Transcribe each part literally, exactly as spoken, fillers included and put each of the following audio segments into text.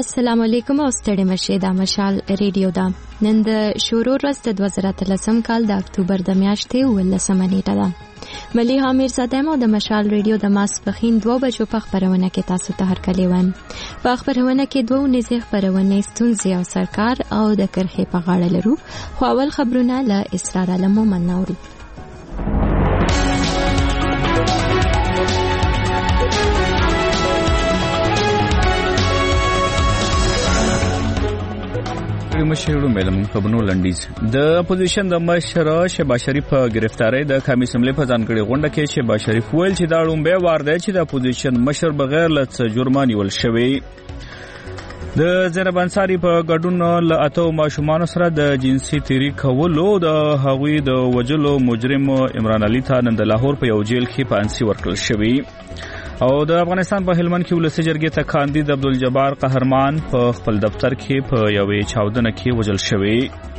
السلام علیکم او ستړي مشه د مشال ریډیو دا نن د شورو ورځ د دوه زره اتلسم کال د اکتوبر د میاشتې ولسمه نیټه ده. مليحه امیر صادم او د مشال ریډیو د ماسپخین دوه بجو په خبرونه کې تاسو ته هرکلی وایم. په خبرونه کې دوه نږدې خبرونه ستونزې او سرکار او د کرخې په غاړه لرو. خو اول خبرونه له اسرار علم مومن نورو. مشرو ملم خبرونو لنډیز. د اپوزیشن د مشر شهباز شریف په گرفتاری د قومي اسمبلی په ځانګړي غونډه کې شهباز شریف ویل چې دا لومبه وار دی چې د اپوزیشن مشر بغیر له جرمه نیول شوی. د زینب انصاری په ګډون له اتو ماشومان سره د جنسي تیری کولو د هغوی د وجلو مجرم عمران علي ته نن د لاهور په یو جیل کې پانسي ورکړل شوی. او د افغانستان په هلمند کې ولسی جرګې ته کاندید عبدالجبار قهرمان په خپل دفتر کې په یوې چاودنه کې وژل شوی.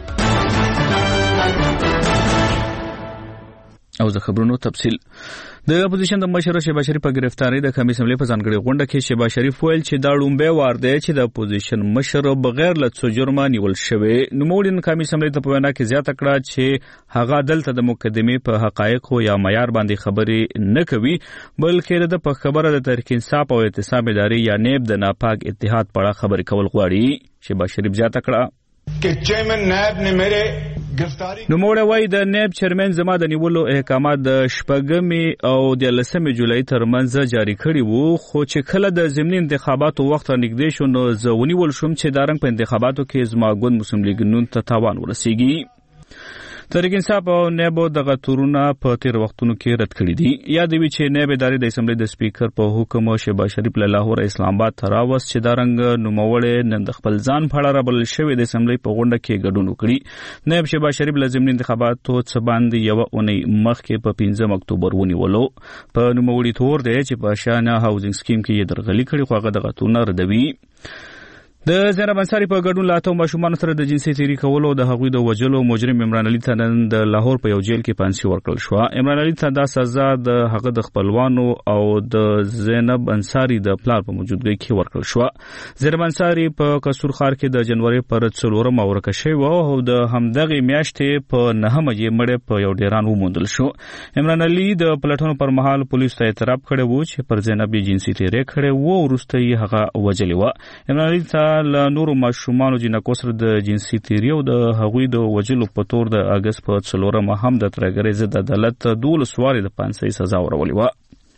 او د خبرونو تفصیل. د اپوزیشن د مشر شهباز شریف په گرفتاری د قومي اسمبلی په ځانګړي غونډه کې شهباز شریف ویل چې دا لومبه وار دی چې د اپوزیشن مشر بغیر له جرمه نیول شوی. نوموړي قومي اسمبلی ته په وینا کې زیاته کړه چې هغه دلته د مقدمې په حقایقو یا معیار باندې خبرې نه کوي بلکې د په خبره د تحریک انصاف او اعتصام ادارې یا نیب د ناپاک اتحاد په اړه خبرې کول غواړي. شهباز شریف زیاته کړه کہ چیئرمین نیب نے میرے گرفتاری نو موږ وای د نیب چیرمن زما د نیولو احکامات د شپږمې او د لسمې جولای ترمنځ جاری کړي وو خو چې کله د ضمني انتخاباتو وخت نږدې شو نو زه ونیول شوم چې دارنګ په انتخاباتو کې زما ګوند مسلم لیگ نون ته تاوان ورسیږي. تحریک انصاف او نیب دغه تورونه په تیر وختونو کې رد کړي دي. یاد وی چې نیب ادارې د اسمبلی د سپیکر په حکم شهباز شریف له لاهور اسلام آباد ته راوست چې دارنګ نوموړی نن د خپل ځان په اړه رابلل شوی د اسمبلی په غونډه کې ګډون وکړي. نیب شهباز شریف له ضمني انتخاباتو څخه باندې یو اونۍ مخکې په پنځم اکتوبر ونیولو. په نوموړي تور دی چې په شانه هاوزینګ سکیم کې یې درغلي کړي خو هغه دغه تورونه ردوي. د زینب انصاری په ګډون له اتو ماشومان سره د جنسي تیری کولو د هغوی د وجلو مجرم عمران علي ته نن د لاهور په یو جیل کې پانسي ورکړل شو. عمران علي ته دا سزا د هغه د خپلوانو او د زینب انصاری د پلار په موجودګۍ کې ورکړل شو. زینب انصاری په قصور ښار کې د جنوري پر څلورمه ورکه شوی او د همدغه میاشتې په نهمه یې مړ په یو ډیران وموندل شو. عمران علي د پلټونو پر مهال پولیسو ته اعتراف کړی و چې پر زینب جنسي تیری کړی و او وروسته یې هغه وجلې و. عمران علي ته له نورو ماشومانو جنکو سره د جنسي تیری او د هغوی د وجلو په تور د اگست په څلورمه هم د ترګرې ضد عدالت دولس وارې د پانسۍ سزا ورولې و.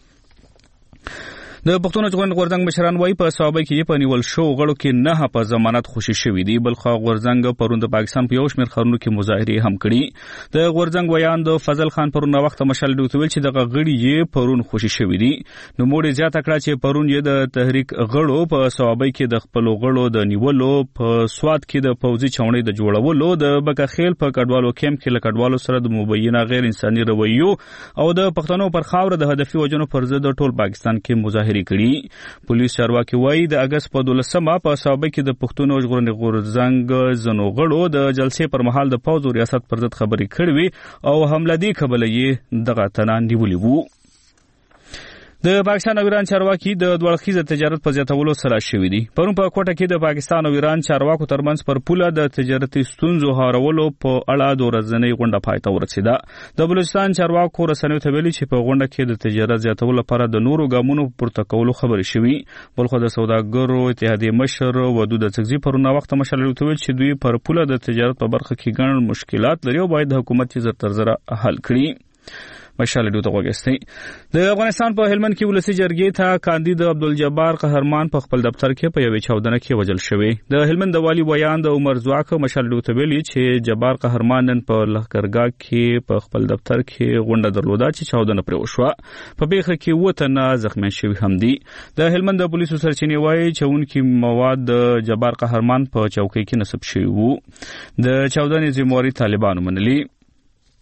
د پښتون ژغورنې غورځنګ مشران وایي په صوابۍ کې په نیول شو غړو کې نه په ضمانت خوشي شوي دي بلخو غورځنګ پرون د پاکستان په یو شمېر ښارونو کې مظاهرې هم کړي. د غورځنګ ویان د فضل خان پرون وخت مشال ډوت ویل چې دغه غړي یې پرون خوشي شوي دي. نو موږ زیاته کړه چې پرون یې د تحریک غړو په صوابۍ کې د خپل غړو د نیولو په سواد کې د پوځي چاونۍ د جوړولو د بکخیل په کډوالو کیمپ کې له کډوالو سره د مبینه غیر انساني رویو او د پښتنو پر خاور د هدفي وجنو پر ضد ټول پاکستان کې مظاهرې کړي. پولیس چارواکي وایي د اگست په دولسمه په صوابۍ کې د پښتون ژغورنې غورځنګ ځینو غړو د جلسې پر مهال د پوځ او ریاست پر ضد خبرې کړې وي او حمله دې کبله یې دغه تنه نیولې وو. د پاکستان او ایران چارواکي د دوړخیزه تجارت په زیاتولو سره شوي دي. پرون په کوټه کې د پاکستان او ایران چارواکو ترمنځ پر پوله د تجارتي ستونزو هارولو په اړه د ورځنۍ غونډه پای ته ورسېده. د بلوچستان چارواکو رسنیو ته ویلي چې په غونډه کې د تجارت زیاتولو لپاره د نورو ګامونو پورته کولو خبرې شوي. بلخو د سوداګرو اتحادیې مشر ودود څګزي پرون وخت مشال ډوت ویل چې دوی پر پوله د تجارت په برخه کې ګڼ مشکلات لري او باید حکومت یې زر تر زره حل کړي. مشال ډوت وګستې د افغانستان په هلمند کې ولسی جرګې ته کاندید عبدالجبار قهرمان په خپل دفتر کې په یوې چاودنه کې وژل شوی. د هلمند د والی ویان د عمر زواک مشال ډوت ویلي چې جبار قهرمان نن په لښکرګاه کې په خپل دفتر کې غونډه درلوده چې چاودنه پرې وشوه. په پیښه کې اووه تنه زخمیان شوي هم دي. د هلمند د پولیسو سرچینې وایي چې چونکې مواد د جبار قهرمان په چوکۍ کې نصب شوي وو. د چاودنې ذمہواري طالبانو منلي.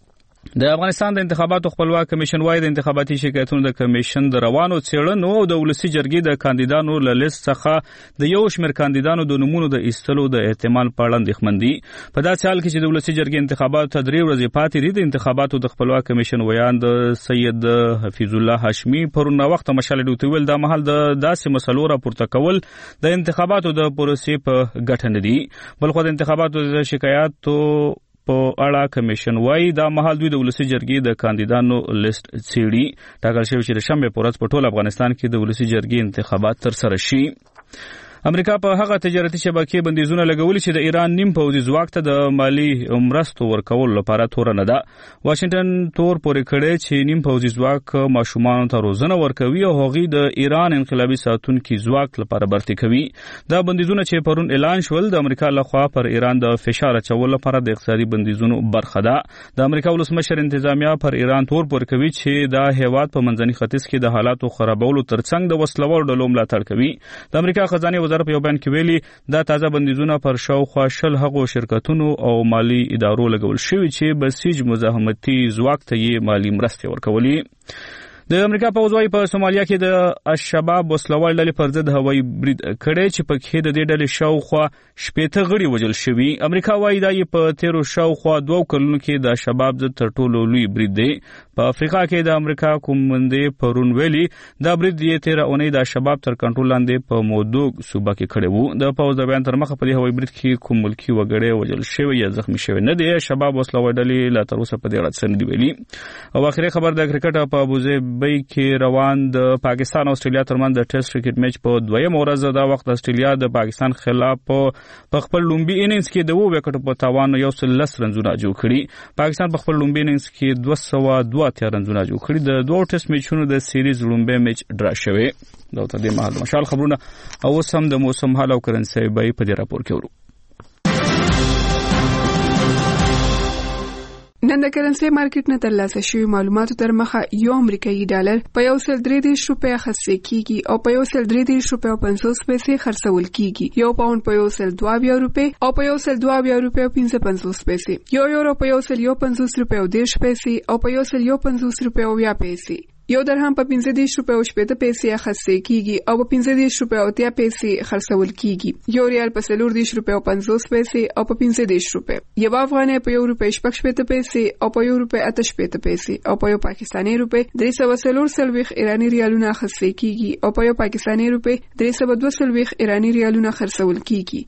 د افغانستان د انتخاباتو خپلواک کمیشن وايي د انتخاباتي شکایتونو د کمیشن د روانو څېړنو او د ولسي جرګې د کاندیدانو له لیست څخه د یو شمېر کاندیدانو د نومونو د ایستلو د احتمال په اړه اندېښمن دي. په داسې حال کې چې د ولسي جرګې انتخاباتو ته درې ورځې پاتې دي، د انتخاباتو د خپلواک کمیشن ویان د سید حفیظ الله هاشمي پرون وخت مشال ډوټي ویل دا مهال د داسې مسلو راپورته کول د انتخاباتو د پروسې په ګټه نه دي. بلخو د انتخاباتو د شکایاتو په اړه کمیشن وايي دا مهال دوی د ولسي جرګې د کاندیدانو لیست څېړي. ټاکل شوی چې د شنبې په ورځ په ټول افغانستان کې د ولسي جرګې انتخابات ترسره شي. امریکا په هغه تجارتي شبکې بندیزونه لګولي چې د ایران نیم پوځي ځواک ته د مالی مرستو ورکول لپاره تور نه ده. واشنگټن تور پورې کړی چې نیم پوځي ځواک ماشومان ته روزنه ورکوي او هغوی د ایران انقلابي ساتونکي ځواک لپاره برتي کوي. دا بندیزونه چې پرون اعلان شول د امریکا لخوا پر ایران د فشار اچولو لپاره د اقتصادي بندیزونو برخه ده. د امریکا ولسمشر انتظامیه پر ایران تور پورې کوي چې دا هیواد په منځني ختیځ کې د حالاتو خرابولو ترڅنګ د وسلوالو ډلو ملاتړ کوي. د امریکا خزانه وزارت په یو بیان کې ویلي دا تازه بندیزونه پر شاوخوا شل هغو شرکتونو او مالی ادارو لګول شوي چې بسیج مزاحمتي ځواک ته یې مالی مرستې ورکولي. د امریکا پوځ وايي په سومالیا کې د الشباب وسلوال ډلې پر ضد هوایي برید کړی چې پکې د دې ډلې شاوخوا شپېته غړي وژل شوي. امریکا وايي دا یې په تیرو شاوخوا دوو کلونو کې د الشباب ضد تر ټولو لوی برید دی. په افریقا کې د امریکا کومندې پرون ویلي دا برید یې تیره اونۍ د الشباب تر کنټرول لاندې په مودوګ صوبه کې کړی وو. د پوځ د بیان تر مخه په دې هوایي برید کې کوم ملکي وګړی وژل شوی یا زخمي شوی نه دی. الشباب وسلوال ډلې لا تر اوسه په دې اړه څه نه دي ویلي. او اخري خبر د کرکټ په ابوظبي کې روان د پاکستان او استرالیا ترمنځ د ټیسټ کرکټ میچ په دویم ورځ دا وخت د استرالیا د پاکستان خلاف په خپل لومبي اننګز کې د وو وکټ په تاوان یو سل لس رنزونه جوړ کړي. پاکستان په خپل لومبي اننګز کې دوه سوه دوه اتیا رنزونه جوړ کړي. د دوه ټیسټ میچونو د سیریز لومبي میچ ډرا شوی. دا ته د مهال مشال خبرونه او سم د موسم حال او کرنسي به په دې راپور کې ورو. نن د کرنسي مارکیټ نه ترلاسه شوی معلوماتو تر مخه یو امریکایي ډالر په یو سل درې دېرش روپۍ خرڅ کیږي او په یو سل درې دېرش روپۍ او پنځوس پیسې خرڅول کیږي. یو پاوند په یو سل دوه اویا روپۍ او په یو سل دوه اویا روپۍ او پنځه پنځوس پیسې. یو یورو په یو سل یو پنځوس روپۍ او دېرش پیسې او په یو سل یو پنځوس روپۍ او اویا پیسې. یو درهم په پنځه دېرش روپۍ او شپېته پیسې خرڅ کیږي او په پنځه دېرش روپۍ او اتیا پیسې خرڅول کیږي. یو ریال په څلور دېرش روپۍ او پنځوس پیسې او په پنځه دېرش روپۍ. یو افغانۍ په یو روپۍ شپږ شپېته پیسې او په یو روپۍ اته شپېته پیسې او په یو پاکستاني روپۍ درې سوه څلور څلوېښت ایراني ریالونه خرڅ کیږي او په یو پاکستاني روپۍ درې سوه دوه څلوېښت ایراني ریالونه خرڅول کیږي.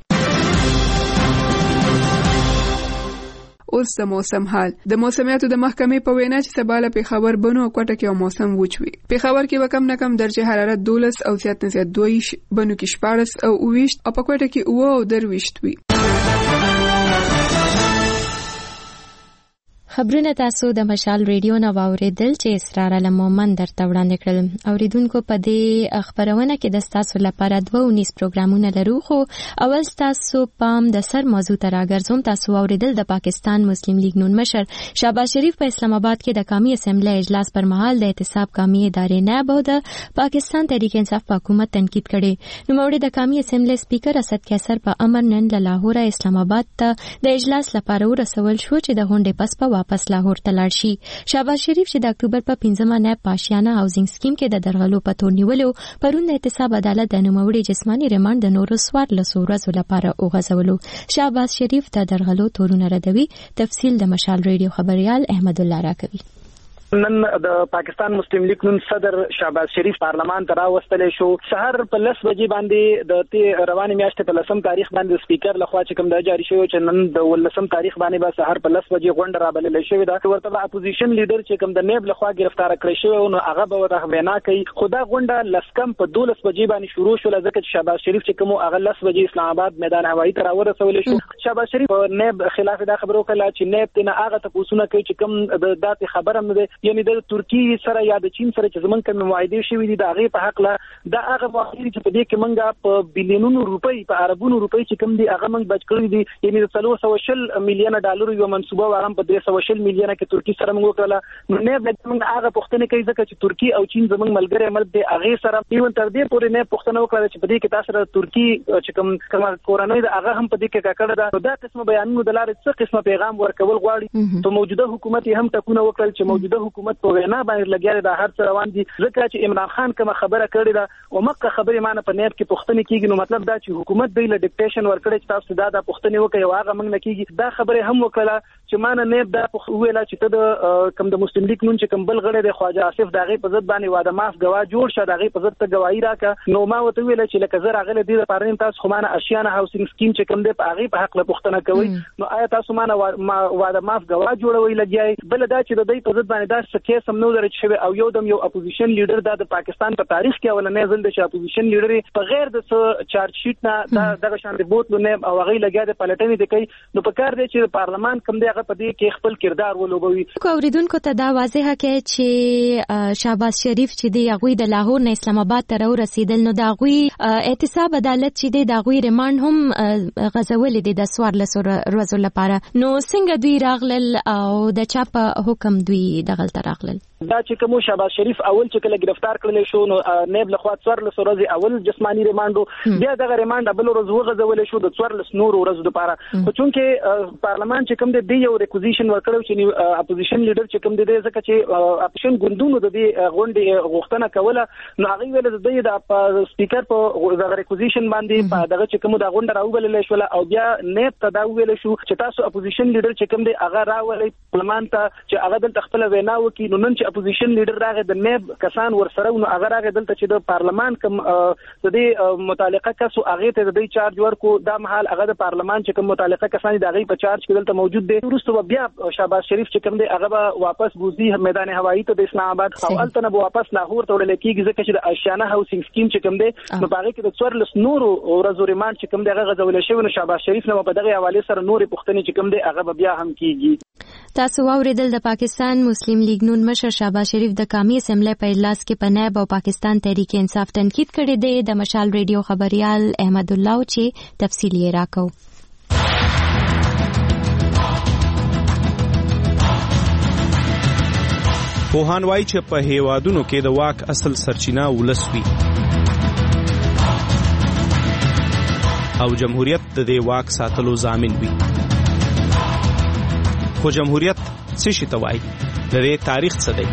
اوس د موسم حال. د موسمیاتو د محکمې په وینا چې سبا له پېښور بنو او کوټه کې موسم وچ وي. پېښور کې به کم نه کم درجه حرارت دولس او زیات نه زیات دوه ویشت، بنو کې شپاړس او اوه ویشت او په کوټه کې اوه او درویشت وي. خبرونه تاسو د مشال ریډیو نو اوریدل چې اسرار علمومن درته وړاندې کړل. اوریدونکو په دې خبرونه کې د تاسو لپاره دوه ونیس پروګرامونه لرو، خو اول تاسو پام د سر موضوع ته راګرځوم. تاسو اوریدل د پاکستان مسلم لیگ نون مشر شهباز شریف په اسلام آباد کې د قومي اسمبلی اجلاس پر مهال د احتساب قومي ادارې نائب او د پاکستان تحریک انصاف په حکومت تنقید کړي. نو موږ د قومي اسمبلی سپیکر اسد قیصر په امر نن له لاهور اسلام آباد ته د اجلاس لپاره ورسول شو چې د غونډې پس په واپس لاهور ته لاړ شي. شهباز شریف چې د اکتوبر په پنځمه نائب پاشیانه هاوزینګ سکیم کې د درغلو په تور نیولو پرون د احتساب عدالت د نوموړي جسمانی ریماند د نورو څوارلسو ورځو لپاره وغځولو. شهباز شریف د درغلو تورونه ردوي. تفصیل د مشال ریډیو خبريال احمد الله راکوي. نن د پاکستان مسلم لیگ نون صدر شهباز شریف پارلمان ته راوستل شو. سحر په لس بجې باندې د تی روانې میاشتې په لسم تاریخ باندې سپیکر لخوا چې کوم د جاری شوی چې نن د ولسم تاریخ باندې به سحر په لس بجې غونډه رابلل شوې ده. ورته اپوزیشن لیډر چې کوم د نیب لخوا گرفتار کړی شوی نو هغه به د وینا کوي. خدا غونډه لسکم په دولس بجې باندې شروع شو ځکه چې شهباز شریف چې کوم هغه لس بجې اسلام آباد میدان هوایی ته راورسول شو. شهباز شریف نیب خلاف دا خبرو کړه چې نیب تنه هغه ته پوښتنه کوي چې کوم د داتې خبره مده یعنی د ترکی سره یا د چین سره چې زمونږ کوم معاهده شوی دي د هغه په حق لا دا هغه معاهده چې په دې کې مونږه په بلیونونو روپۍ په عربونو روپۍ چې کوم دي هغه مونږ بچ کړی دي یعنی د څلور سوه شل میلیونه ډالر یو منصوبه و هغه په درې سوه شل میلیونه کې ترکی سره مونږ وکړه نو نه د مونږ هغه پوښتنه کوي ځکه چې ترکی او چین زمونږ ملګری ملک دی هغه سره ایون تر دې پورې نه پوښتنه وکړه چې په دې کې تاسو سره ترکی چې کوم کوم کورنۍ د هغه هم په دې کې کاکړه ده دا قسمه بیانونه د لارې څه قسمه پیغام ورکول غواړي ته موجوده حکومت هم ټکونه وکړل چې موجوده حکومت په وینا باندې لګیاري د هر څه روان دي ځکه چې عمران خان کوم خبره کړې ده او مکه خبره معنی په نیت کې پوښتنه کیږي نو مطلب دا چې حکومت دی له ډیکټیشن ورکړي چې تاسو دا د پوښتنه وکړي او هغه موږ نه کیږي دا خبره هم وکړه چې معنی نه دا ویلا چې ته د کوم د مسلم لیگ نون چې کوم بل غړي د خواجه آصف دغه په ضد باندې واده معاف گواه جوړ شه دغه په ضد ته گواہی راکا نو ما وته ویل چې لکه زر هغه د پارلمان تاسو خو معنی اشیانه هاوسینګ سکیم چې کوم دی په هغه په حق له پوښتنه کوي نو آیا تاسو معنی واده معاف گواه جوړوي لګیای بل دا چې د دې په ضد باندې دا څه سم نو درچ شوی او یو دم یو اپوزیشن لیډر د پاکستان په تاریخ کې ولنه ځل د اپوزیشن لیډر په غیر د چارج شیټ نه دغه شان د بوتلو نه او هغه لګیا د پلټنې د کوي نو په کار دی چې پارلمان کوم دی هغه په دې کې خپل کردار ولوبوي کو اوریدونکو ته دا واضحه کې چې شهباز شریف چې دی هغه د لاهور نه اسلام آباد ته رسیدل نو دا غوي احتساب عدالت چې دی دا غوي ریماند هم غزول دي د سوار له ورځو لپاره نو څنګه دوی راغلل او د چا په حکم دوی دغه تر راغلل دا چې کوم شهباز شریف اول چې کله گرفتار کړل شو نو نیب له خوا څوار له ورځې اول جسمانی ریماندو بیا دغه ریماند بل ورځ وغځول شو د څوار له نور ورځې لپاره خو چونکه پارلمان چې کوم دی یو ریکوزیشن ورکړو چې اپوزیشن لیډر چې کوم دی ځکه چې اپوزیشن ګوندونو د دې غونډې غوښتنه کوله نو هغه ویل د دې د سپیکر په دغه ریکوزیشن باندې په دغه چې کوم د غونډه راوبلل شو او بیا نیب ته دا ویل شو چې تاسو اپوزیشن لیډر چې کوم دی هغه راولې پارلمان ته چې هغه د خپل وینا وکي نو نن اپوزیشن لیډر راغی د نیب کسان ورسره نو هغه راغی دلته چې د پارلمان کوم د دې متعلقه کسو هغه ته د دې چارج ورکو دا محل هغه د پارلمان چې کوم متعلقه کسان د هغه په چارج کې دلته موجود دي وروسته بیا شهباز شریف چې کوم دی هغه واپس بوزي میدان هوایی ته د اسلام آباد او الته نه واپس لاهور ته وړل کېږي ځکه چې د اشیانه هاوسینګ سکیم چې کوم دی نو هغه کې د څوار لس نورو ورځو ریماند چې کوم دی هغه غزول شوی نو شهباز شریف نو په دغه حواله سره نورې پوښتنې چې کوم دی هغه بیا هم کیږي تاسو واوریدل د پاکستان مسلم لیگ نون مشر شهباز شریف د قومي اسمبلی په اجلاس کې په نائب او پاکستان تحریک انصاف تنقید کړی دی د مشال ریډیو خبريال احمد الله چې تفصیل یې راکاو پوهان وایي چې په هیوادونو کې د واک اصل سرچینه ولس وي او جمهوریت د دې واک ساتلو ضامن وي خو جمهوریت څه شي ته وایي د دې تاریخ څه دی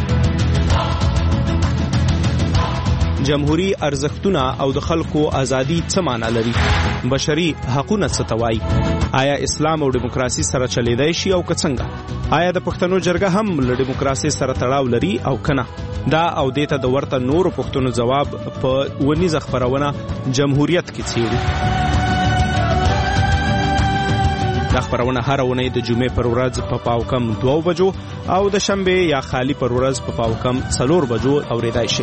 جمهوری ارزښتونه او د خلکو ازادي څه معنی لري بشري حقوقونه څه ته وایي آیا اسلام او دیموکراسي سره چلیدای شي او څنګه آیا د پښتنو جرګه هم له دیموکراسي سره تړاو لري او کنه دا او دیته د ورته نورو پښتنو جواب په ونیزه خبرونه جمهوریت کې څیړي دا خبرونه هر ونه د جمعې پر ورځ په پاو کم دوه بجو او د شنبه یا خالی پر ورځ په پاو کم څلور بجو اوریدای شي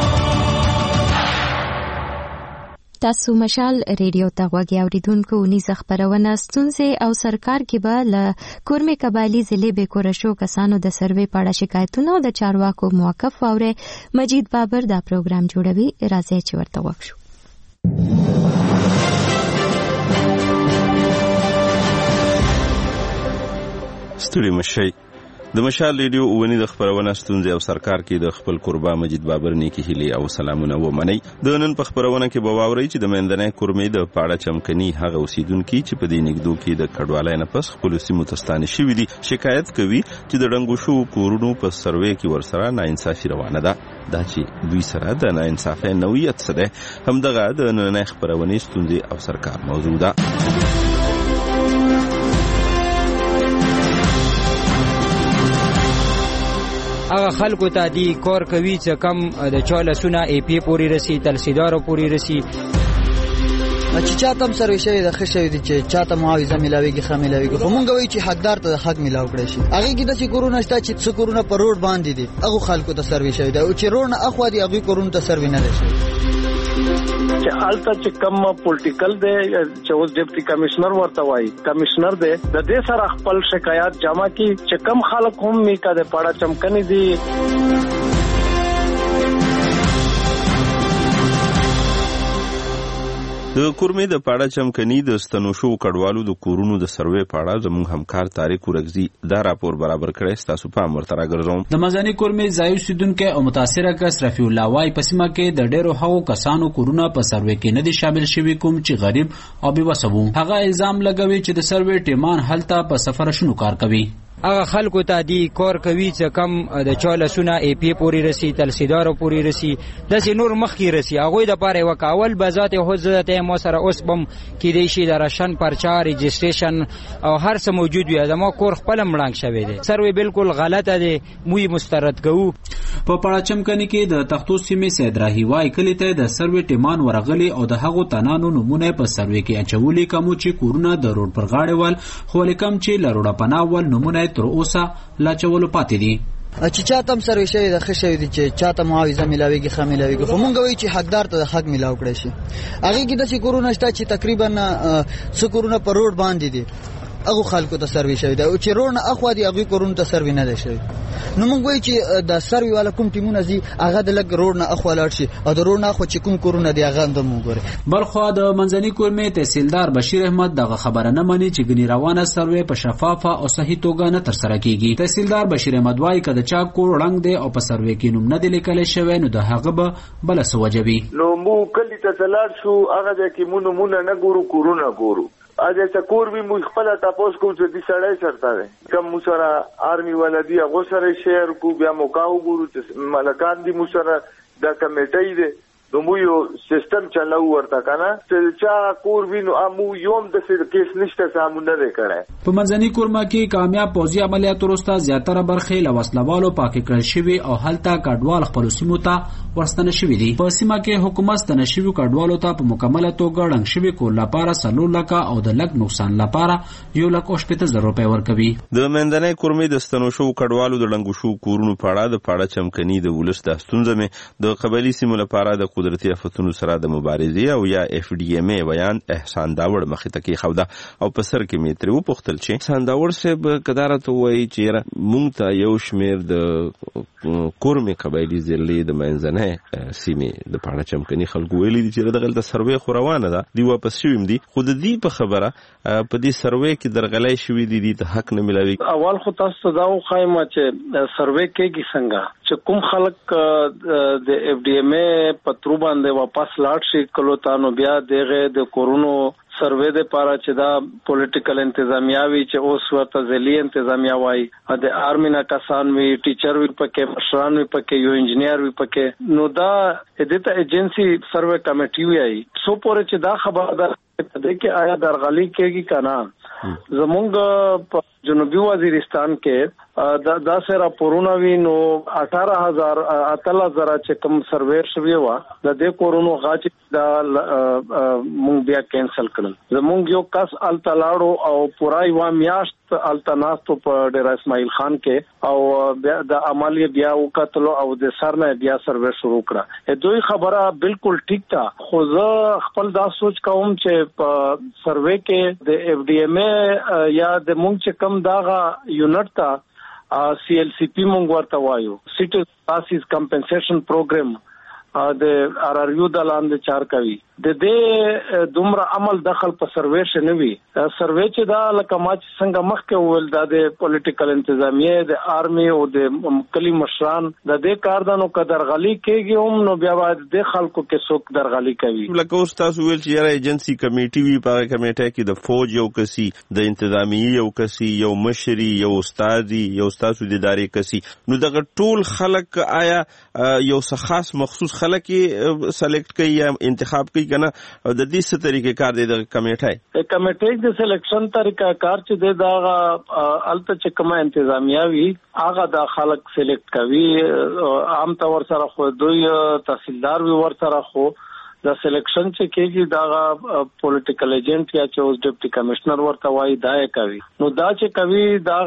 تاسو مشال ریډیو ته غوږی اوریدونکو نیزه خبرونه ستونزې او سرکار کې به له کورمې قبایلی ضلع به کورشو کسانو د سروې په اړه شکایتونه او د چارواکو موقف واوري مجید بابر دا پروګرام جوړوي راځي چې ورته وښو ستړي مشي د مشال ریډیو ونی د خبرونه ستونزې او سرکار کې د خپل قربا مجید بابر نیکی هلي او سلامونه ومني د نن په خبرونه کې به واوري چې د مندنې کورمې د پاړه چمکني هغه اوسیدونکو چې په دې نګدو کې د کډوالۍ نه پس خپل سیمو تستانه شوې دي شکایت کوي چې د ډنګو شو کورونو په سروې کې ورسره ناانصافي روانه ده دا چې دوی سره د ناانصافۍ نوعیت څه ده همدغه د نن خبرونه ستونزې او سرکار موضوع ده هغه خلکو ته دی کار کوي چې کم د چاله سونه ای پی پوری رسی تلسیدار پوری رسی چې چاته هم سروي شوی د خښوي دي چې چاته معاوضه ملاويږي خامې ملاويږي خو مونږ وایي چې حقدار ته حق ملاو کړی شي هغه کې د چې کورونه شته چې څو کورونه پر روډ باندې دي هغه خلکو ته سروي شوی دی او چې روډ نه اخوا دي هغه کورونه ته سروي نه شي چې الته چې کوم پولیټیکل دی چې اوس ډیپټي کمشنر ورته وایي کمشنر دی د دې سره خپل شکایات جمع کی چې کم خلک هم میکا د پاړه چمکني دي. د کورمې د پاړه چمکني د ستنوشو کډوالو د کورونو د سروې پاړه زموږ همکار طارق ورغزي دا راپور برابر کړی تاسو په امر تر راګرځوم. د مزانی کورمې ځای اوسیدونکو او متاثره کس رفیع الله وای په سیمه کې د ډېرو هغو کسانو کورونه په سروې کې نه دي شامل شوي کوم چې غریب او بې وسه وو. هغه الزام لګوي چې د سروې ټیمان هلته په سفر شنو کار کوي. هغه خلکو ته دی کار کوي چې کم د چالسونه ای پی پوری رسی تلسیدار پوری رسی د نور مخکی رسی هغه د پاره وکاول بذات حضرت مو سره اوس بم کې دی شي د راشن پرچا رجسټریشن او هر څه موجود وي د ما کور خپل مړنګ شوی دی. سروي بالکل غلطه دی موي مسترد کوو. په پاړه چمکني کې د تختو سیمې سید راهي وای کلی ته د سروي ټیمان ورغلي او د هغو تنانو نمونه په سروي کې اچولي کوم چې کورونه د روډ پر غاړه ول خو لیکم چې لروډه پناول نمونه تر اوسه لا چولو پاتې دي. چې چاته هم سروي شوی د ښه شوی دي چې چاته معاوضه میلاویږي ښه میلاویږي خو مونږ وایو چې حقدار ته د حق میلاو کړی شي. هغې کې داسې کورونه شته چې تقریبا څه کورونه په روډ باندې دي هغو خلکو ته سروي شوی دی او چې روډ نه اخوا دي هغوی کورونو ته سروي نه دی شوی. نو موږ وایو چې د سروي والا کوم ټیمونه ځي هغه د لږ روډ نه اخوا لاړ شي او د روډ نه اخوا چې کوم کورونه دي هغه هم د موږ وګوري. بل خوا د منځني کورمې تحصیلدار بشیر احمد دغه خبره نه مني چې ګنې روانه سروي په شفافه او صحیح توګه نه ترسره کیږي. تحصیلدار بشیر احمد وایي که د چا کور ړنګ دی او په سروي کې نوم نه دی لیکلی شوی نو د هغه به بله څه وجه وي. نو موږ کلي ته لاړ شو هغه ځای کې مونږ نومونه نه ګورو کورونه ګورو. اجه چکور وی مو خپل تاسو کوم چې دي سړی چرته ده کوم مو سره آرمي ولدي هغه سره شهر کو بیا موقعو ګورو چې ملکان دي مو سره د کمیټې ده نو مو یو سیستم چلاو ورته کنه چې چا کور وینو امو یوم د څه کیس نشته سامو نه کړه. په منځني کورما کې کامیاب پوځي عملیات وروسته زیاتره برخې له وسلوالو پاکې کړل شوي او هلته کډوال خپل سیمو ته ورستنه شوي دي. په سیمه کې حکومت ستنه شوي کډوالو ته په مکمله توګه ړنګ شوي کور لپاره څلور لکه او د لږ نقصان لپاره یو لک او شپېته زره روپۍ ورکوي. د منځنۍ کورمې د ستنو شوو کډوالو د ړنګو شوو کورونو په اړه د پاړه چمکني د ولس د ستونزه مې د قبایلي سیمو لپاره د قدرتي آفتونو سره د مبارزې او یا اف ډي ام ای بیان احسان داوړ مخې ته کې خوده او په سر کې مې ترې وپوښتل چې احسان داوړ صاحب کدارته وایي چې مونږ ته یو شمېر د کورمې قبایلي ضلعې د منځنۍ سیمې د پاړه چمکني خلکو ویلي دي چې دغلته سروې خو روانه ده دوی واپس شوي دي خو د دې په خبره په دې سروې کې درغلی شوي دي دي ته حق نه ملاوي. اول خو تاسو ته دا وښایم چې سروې کېږي څنګه چې کوم خلک د اف ډي ام ای په ترو باندې واپس لاړ شي کلو تانو بیا دغه د کورونو سروې د پاره چې دا پولیټیکل انتظامیه وی چې اوس ورته ځلی انتظامیه وای د آرمی نه کسان وی ټیچر وی پکې مشران وی پکې یو انجنیر وی پکې نو دا د ایجنسی سروې کمیټي وی سو پورې چې دا خبر ده چې آیا درغلي کېږي کنه زمونږ په جنوبي وزیرستان کې دا داسې راپورونه وی نو اٹھارہ ہزار اتل زره چې کوم سروې شوی و د دې کورونو غاچ دا مونږ بیا کینسل کړل. زمونږ یو کس التلاړو او پورای و میاشت التناستو په ډیر اسماعیل خان کې او د عملی بیا وکړلو او د سر نه بیا سروې شروع کړه. دوی خبره بالکل ټیک تا خو زه خپل دا سوچ کوم چې په سروې کې د اف ډي ام ای یا د مونږ چې کم داغه یونټ تا سی ایل سی پی مونږ ورته وایو سیټ اساس کمپنسیشن پروګرام د ار ار یو د لاندې چار کوي د دې دومره عمل دخل په سروې شنوي سروې چې دا لکه ما چې څنګه مخکې وول دا د پولیټیکل انتظامیه د آرمی او د کلی مشران د دې کاردانو قدر غلي کېږي هم نو بیا باید د خلکو کې څوک درغلي کوي. لکه اوس تاسو ویل چې یاره ایجنسی کمیټي وی په کمیټه کې د فوج یو کسي د انتظامیه یو کسي یو مشري یو استادي یو استاد د ادارې کسي نو دغه ټول خلک آیا یو څه خاص مخصوص خلک سلیکټ کوي یا انتخاب کوي کنه د دې څه طریقې کار دی د کمیټه کمیټه د سلیکشن طریقہ کار چې دی دا الته چې کومه انتظامیه وی هغه د خلک سلیکټ کوي عام طور سره خو دوی تحصیلدار وی ور سره خو د سلیکشن چې کېږي دا پولیټیکل ایجنټ یا چې اوس ډیپټي کمشنر ورته وایي دا کوي نو دا چې کوي دا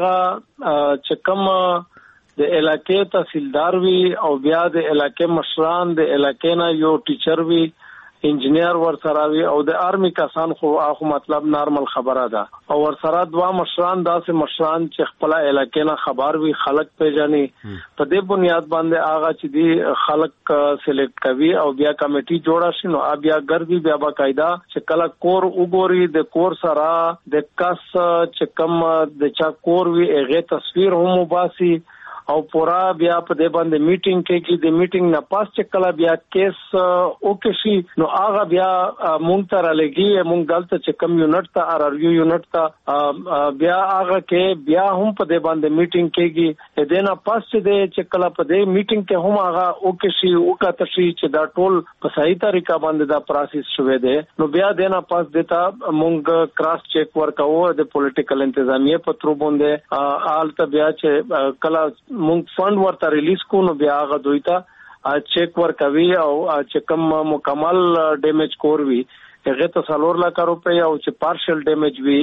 چې کوم د علاقې تحصیلدار وی او بیا د علاقې مشران د علاقې نه یو ټیچر وی انجینیر ورسره وي او د آرمی کسان خو اخو مطلب نارمل خبره ده او ورسره دوا مشران داسې مشران چې خپل علاقې نه خبر وي خلک پیژني په دې بنیاد باندې هغه چې دی خلک سلیکټ کوي او بیا کمیټي جوړه شي نو بیا ګرځي بیا باقاعده چې کله کور وګوري د کور سره د کس چې کم د چا کور وي هغه تصویر هم وباسي او پورا بیا په دې باندې میټینګ کې کې د میټینګ نه پاس چې کله بیا کیس اوکې شي نو هغه بیا مونږ ته رالګي مونږ دلته چې کم یونټ ته ار ار یو یونټ ته بیا هغه کې بیا هم په دې باندې میټینګ کېږي د نه پاس چې کله په دې میټینګ کې هم هغه اوکې شي او کا تشي چې دا ټول په صحیح طریقه باندې دا پروسس شوه دی نو بیا د نه پاس دیتا مونږ کراس چیک ورکاو د پولیټیکل انتظامیه په تر باندې آلته بیا چې کله مونږ فند ورته ریلیز کو نو بیا هغه دوی ته چیک ورکوي او چې کوم مکمل ډیمیج کور وي هغه ته څلور لک روپۍ او چې پارشل ډیمیج وي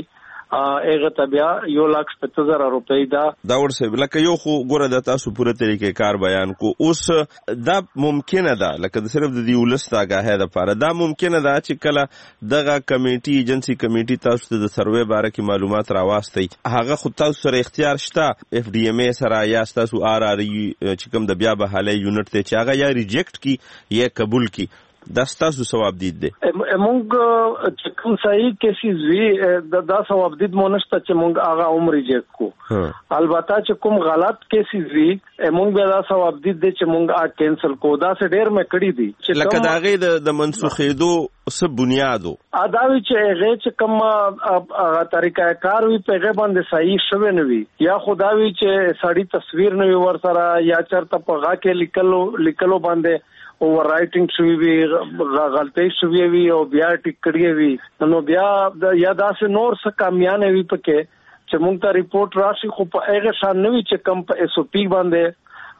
هغه ته بیا یو لک شپږ زره روپۍ دا دا ورسې لکه یو خو ګوره د تاسو پوره طریقې کار بیان کو اوس دا ممکنه ده لکه د صرف د دی ولستا غاهه د لپاره دا ممکنه ده چې کله دغه کمیټي ایجنسی کمیټي تاسو ته د سروې باره کې معلومات راوستي هغه خو تاسو سره اختیار شته اف ډي ام ای سره یا تاسو آر آر چې کوم د بیا به حاله یونټ ته چې هغه یا ریجیکټ کی یا قبول کی دا ستاسو ثواب دید دی مونږ چې کوم صحیح کیسز وی دا دا ثواب دید مونږ ته چې مونږ هغه عمر ریجیکټ کو البته چې کوم غلط کیسز وی مونږ به دا ثواب دید چې مونږ ا کینسل کو دا سه ډیر مې کړی دي چې لکه دا غي د منسوخېدو سب بنیادو اداوی چې هغه چې کوم هغه طریقه کار وی په هغه باندې صحیح شوه نه وی یا خداوی چې سړی تصویر نه ور سره یا چرته په غا کې لیکلو لیکلو باندې اوور رائټینګ شوی وی غلطی شوی وی او بیا ټیک کړی وی نو بیا یا داسې نور څه کامیانه وی پکې چې مونږ ته ریپورت راشي خو په هغه شان نه وی چې کم په اس او پی باندې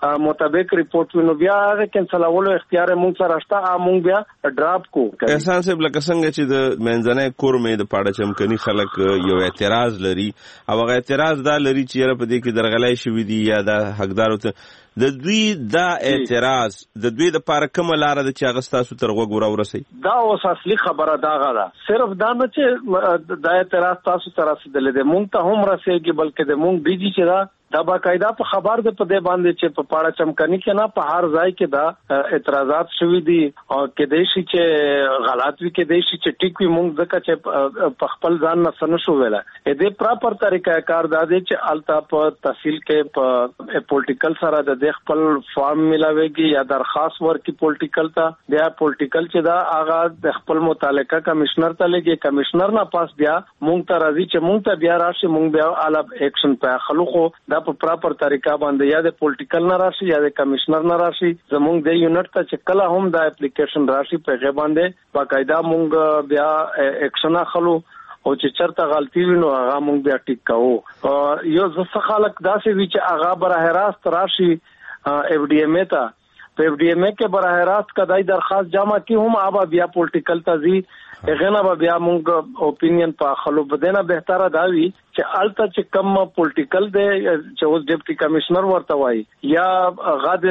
مطابق ریپورت ونو بیا هغه کینسلولو اختیار مونږ سره شته مونږ بیا ډراپ کو احسان صاحب لکه څنګه چې د منځنۍ کورمې د پاړه چمکني خلک یو اعتراض لري او هغه اعتراض دا لري چې یره په دې کې درغلای شوی دی یا د حقدارو ته د دوی دا اعتراض د دوی د پاره کومه لار ده چې هغه تاسو تر وګورو ورسي دا اوس اصلي خبره دا غواړه صرف دا نه چې دا اعتراض تاسو تر رسیدلې ده مونږ ته هم رسېږي بلکې د مونږ بيجي چې دا دا باقاعده په خبر ده په دې باندې چې په پاړه چمکني کې نه په هر ځای کې دا اعتراضات شوي دي او کې دې شي چې غلط وي کې دې شي چې ټیک وي مونږ ځکه چې په خپل ځان نه سن شو ویلا دې پراپر طریقه کار دا دی چې التا په تحصیل کې په پولیټیکل سره د خپل فارم ملاويږي یا درخواست ورکي پولیټیکل ته بیا پولیټیکل چې دا هغه د خپل متعلقه کمشنر ته لګي کمشنر نه پاس بیا مونږ ته راځي چې مونږ ته بیا راشي مونږ بیا الاب اکشن په خلکو دا په پراپر طریقه باندې یا د پولیټیکل نه راشي یا د کمشنر نه راشي زمونږ د یونټ ته چې کله هم دا اپلیکیشن راشي په هغه باندې باقاعده مونږ بیا اکشن اخلو او چې چرته غلطي وینو هغه مونږ بیا ټیک کوو یو ځکه خلک داسې وی چې هغه براه راست راشي اف ډي ام ای ته په اف ډي ام ای کې براه راست کدای درخواست جمع کی هم آبا بیا پولیټیکل تزي هغه نه بیا مونږ اوپینین په خلو بدنه بهتره داوي چې الته چې کم پولیټیکل دی چې اوس ډیپټي کمشنر ورته وای یا غاد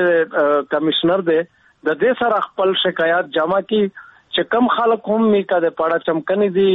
کمشنر دی د دې سره خپل شکایت جمع کی چې کم خلک هم می کده پاړه چمکني دي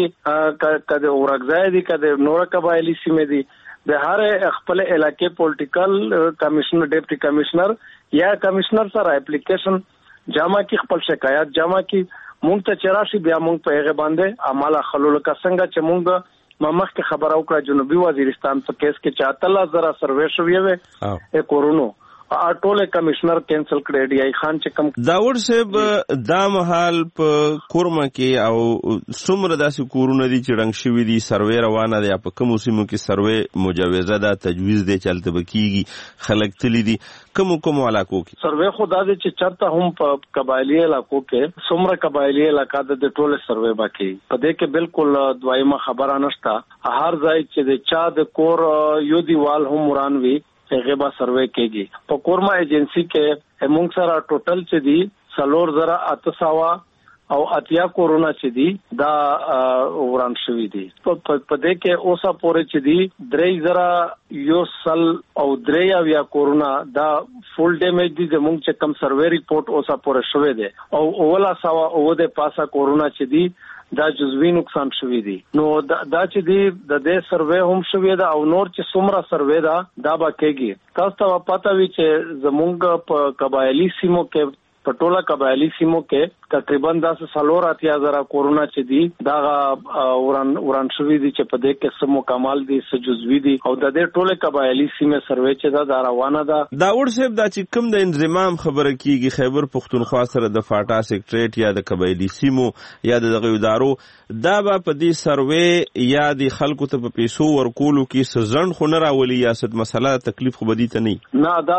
کده اورګځای دي کده نور قبایلی سیمه دي د هر خپل علاقې پولیټیکل کمشنر ډیپټي کمشنر یا کمشنر سره اپلیکیشن جمع کی خپل شکایت جمع کی مونږ ته چراشي بیا مونږ په هغه باندې عمل خلول کا څنګه چې مونږ ممخ کې خبر او کړه جنوبي وزیرستان په کیس کې چاتل زرا سروې شوې وې ا کورونو اټوله کمشنر کینسل کړی دی خان چې کم داور صاحب دا محل په کورما کې او څومره داسې کورونه دي چې رنګ شوی دي سروې روانه دي په کوم سیمو کې سروې مجوزه ده تجویز دي چلته بکیږي خلک تللی دي کوم کوم علاقو کې سروې خدا دې چې چرته هم په قبایلی علاقو کې څومره قبایلی علاقہ د ټوله سروې باقي په دې کې بالکل دوایمه خبره نشته هر ځای چې د چا د کور یو دیوال هم ورانوي هغه به سروې کېږي په کورما ایجنسی کې موږ سره ټوټل چې دي سلور زرا اتساوا او اتیا کورونا چې دي دا وران شوی دي په دې کې اوسه پورې چې دي درې زره یو سل او درې او یا کورونا دا فول ډیمیج دي زموږ چې کم سروې ریپورت اوسه پورې شوی دی او اوله سوا او د پاسا کورونا چې دي دا جزوی نقصان شوی دی نو دا, دا چې دی د دې سروې هم شوی دا او نور چې څومره سروې دا دا به کېږي تاسو ته پته وي چې زموږ په قبایلی سیمو کې په ټوله قبایلی سیمو کې تقریبا داس سالور اتیا زره کورونا چې دی دا وران وران شوی دی چې په دې کې سمو کمال دي سجزوی دي او د دې ټوله قبایلی سیمه سروې چې دا روانه ده داوود صاحب دا چې کوم د انضمام خبره کیږي خیبر پختونخوا سره د فاټا سیکریټریټ یا د قبایلی سیمو یا د دغه ادارو دا به په دې سروې یا د خلکو ته په پیسو ورکولو کې سزن خو نه راولي یا ست مسله تکلیف خو بدی ته نه نه دا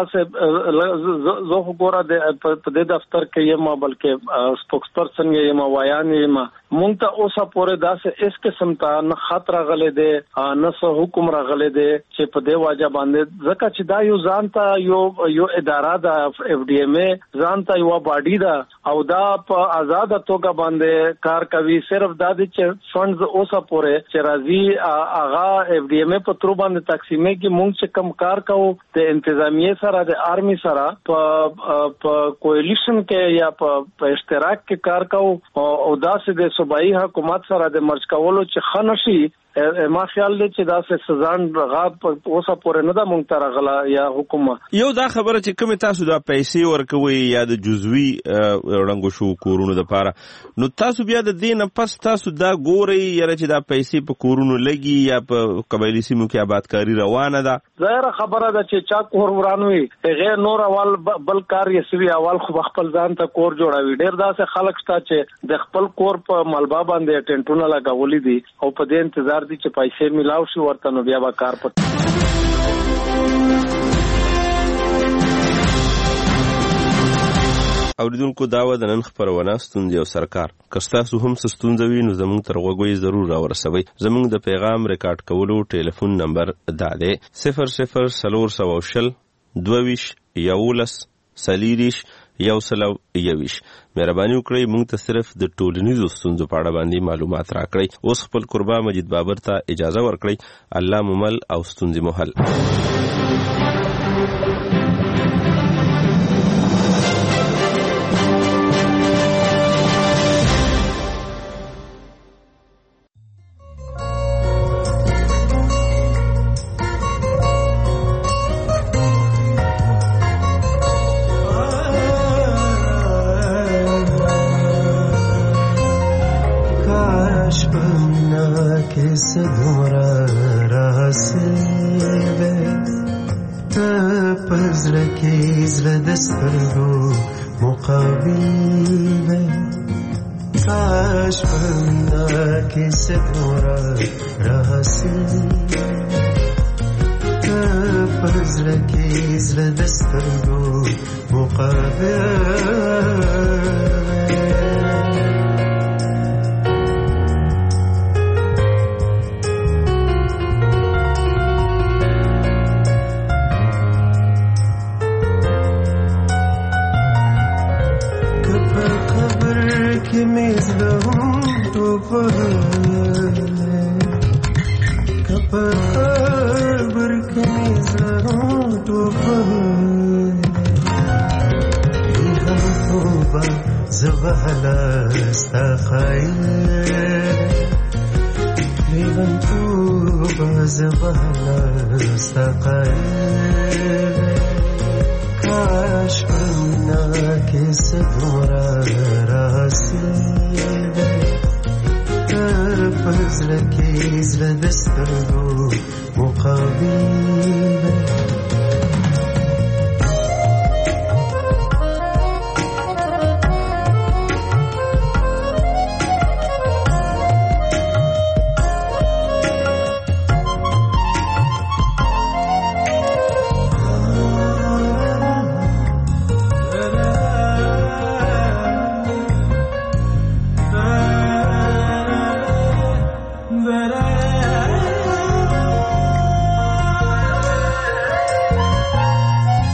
سه زه خو ګوره په دې دفتر کې یم بلکې سپوکس پرسن یم وایان یم مونږ ته اوسه پورې داسې اس قسم ته نه خطر غلې ده نه سه حکم راغلې ده چې په دې واجب باندې ځکه چې دا یو ځان ته یو یو اداره ده اف ډي ایم ای ځان ته یو باډي ده او دا په آزاد توګه باندې کار کوي صرف دا دي چې فندز اوسه پورې چې راځي اغا اف ډي ایم ای په تر باندې تقسیمې کې مونږ چې کم کار کوو د انتظامیه سره د آرمي سره په په کولیشن کې یا په اشتراک کې کار کوو او داسې د صوبایي حکومت سره د مرج کولو چې خنشي ما خیال دی چې دا څه سزان غاب اوسه پورې نه ده مونږ ته راغله یا حکومت یو دا خبره چې کوم تاسو دا پیسې ورکوي یا د جزوی رنګو شو کورونو د پاره نو تاسو بیا د دین پس تاسو دا ګوري یره چې دا پیسې په کورونو لګي یا په قبایلی سیمو کې آبادکاری روانه ده ظاهر خبره ده چې چا کور ورانوي غیر نور اول بل کار یې سوي اول خو خپل ځان ته کور جوړوي ډیر داسې خلک شته چې د خپل کور په ملبا باندې ټینټونه لګولي دي او په دې انتظار دي چې پیسې ملاو شي ورته نو بیا به کار پټ اوریدونکو دا و د نن خبرونه ستونزې او سرکار که ستاسو هم څه ستونزه وي نو زموږ تر غوږو ضرور راورسوئ زموږ د پیغام ریکارډ کولو ټلیفون نمبر دا دی صفر صفر څلور سوه شل دوه ویشت یولس څلېرویشت یو سل او یویش مهرباني وکړئ موږ ته صرف د ټولنیزو ستونزو په اړه باندې معلومات راکړئ اوس خپل قربا مجید بابر ته اجازه ورکړئ الله ممل او ستونزې مو حل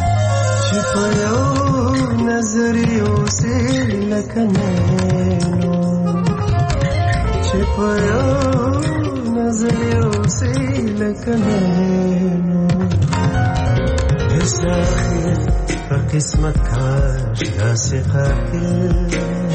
نظریوں سے لکھنے پيو نظریو سے لکنینو ازاخر پر قسمت کاش داسی قاتل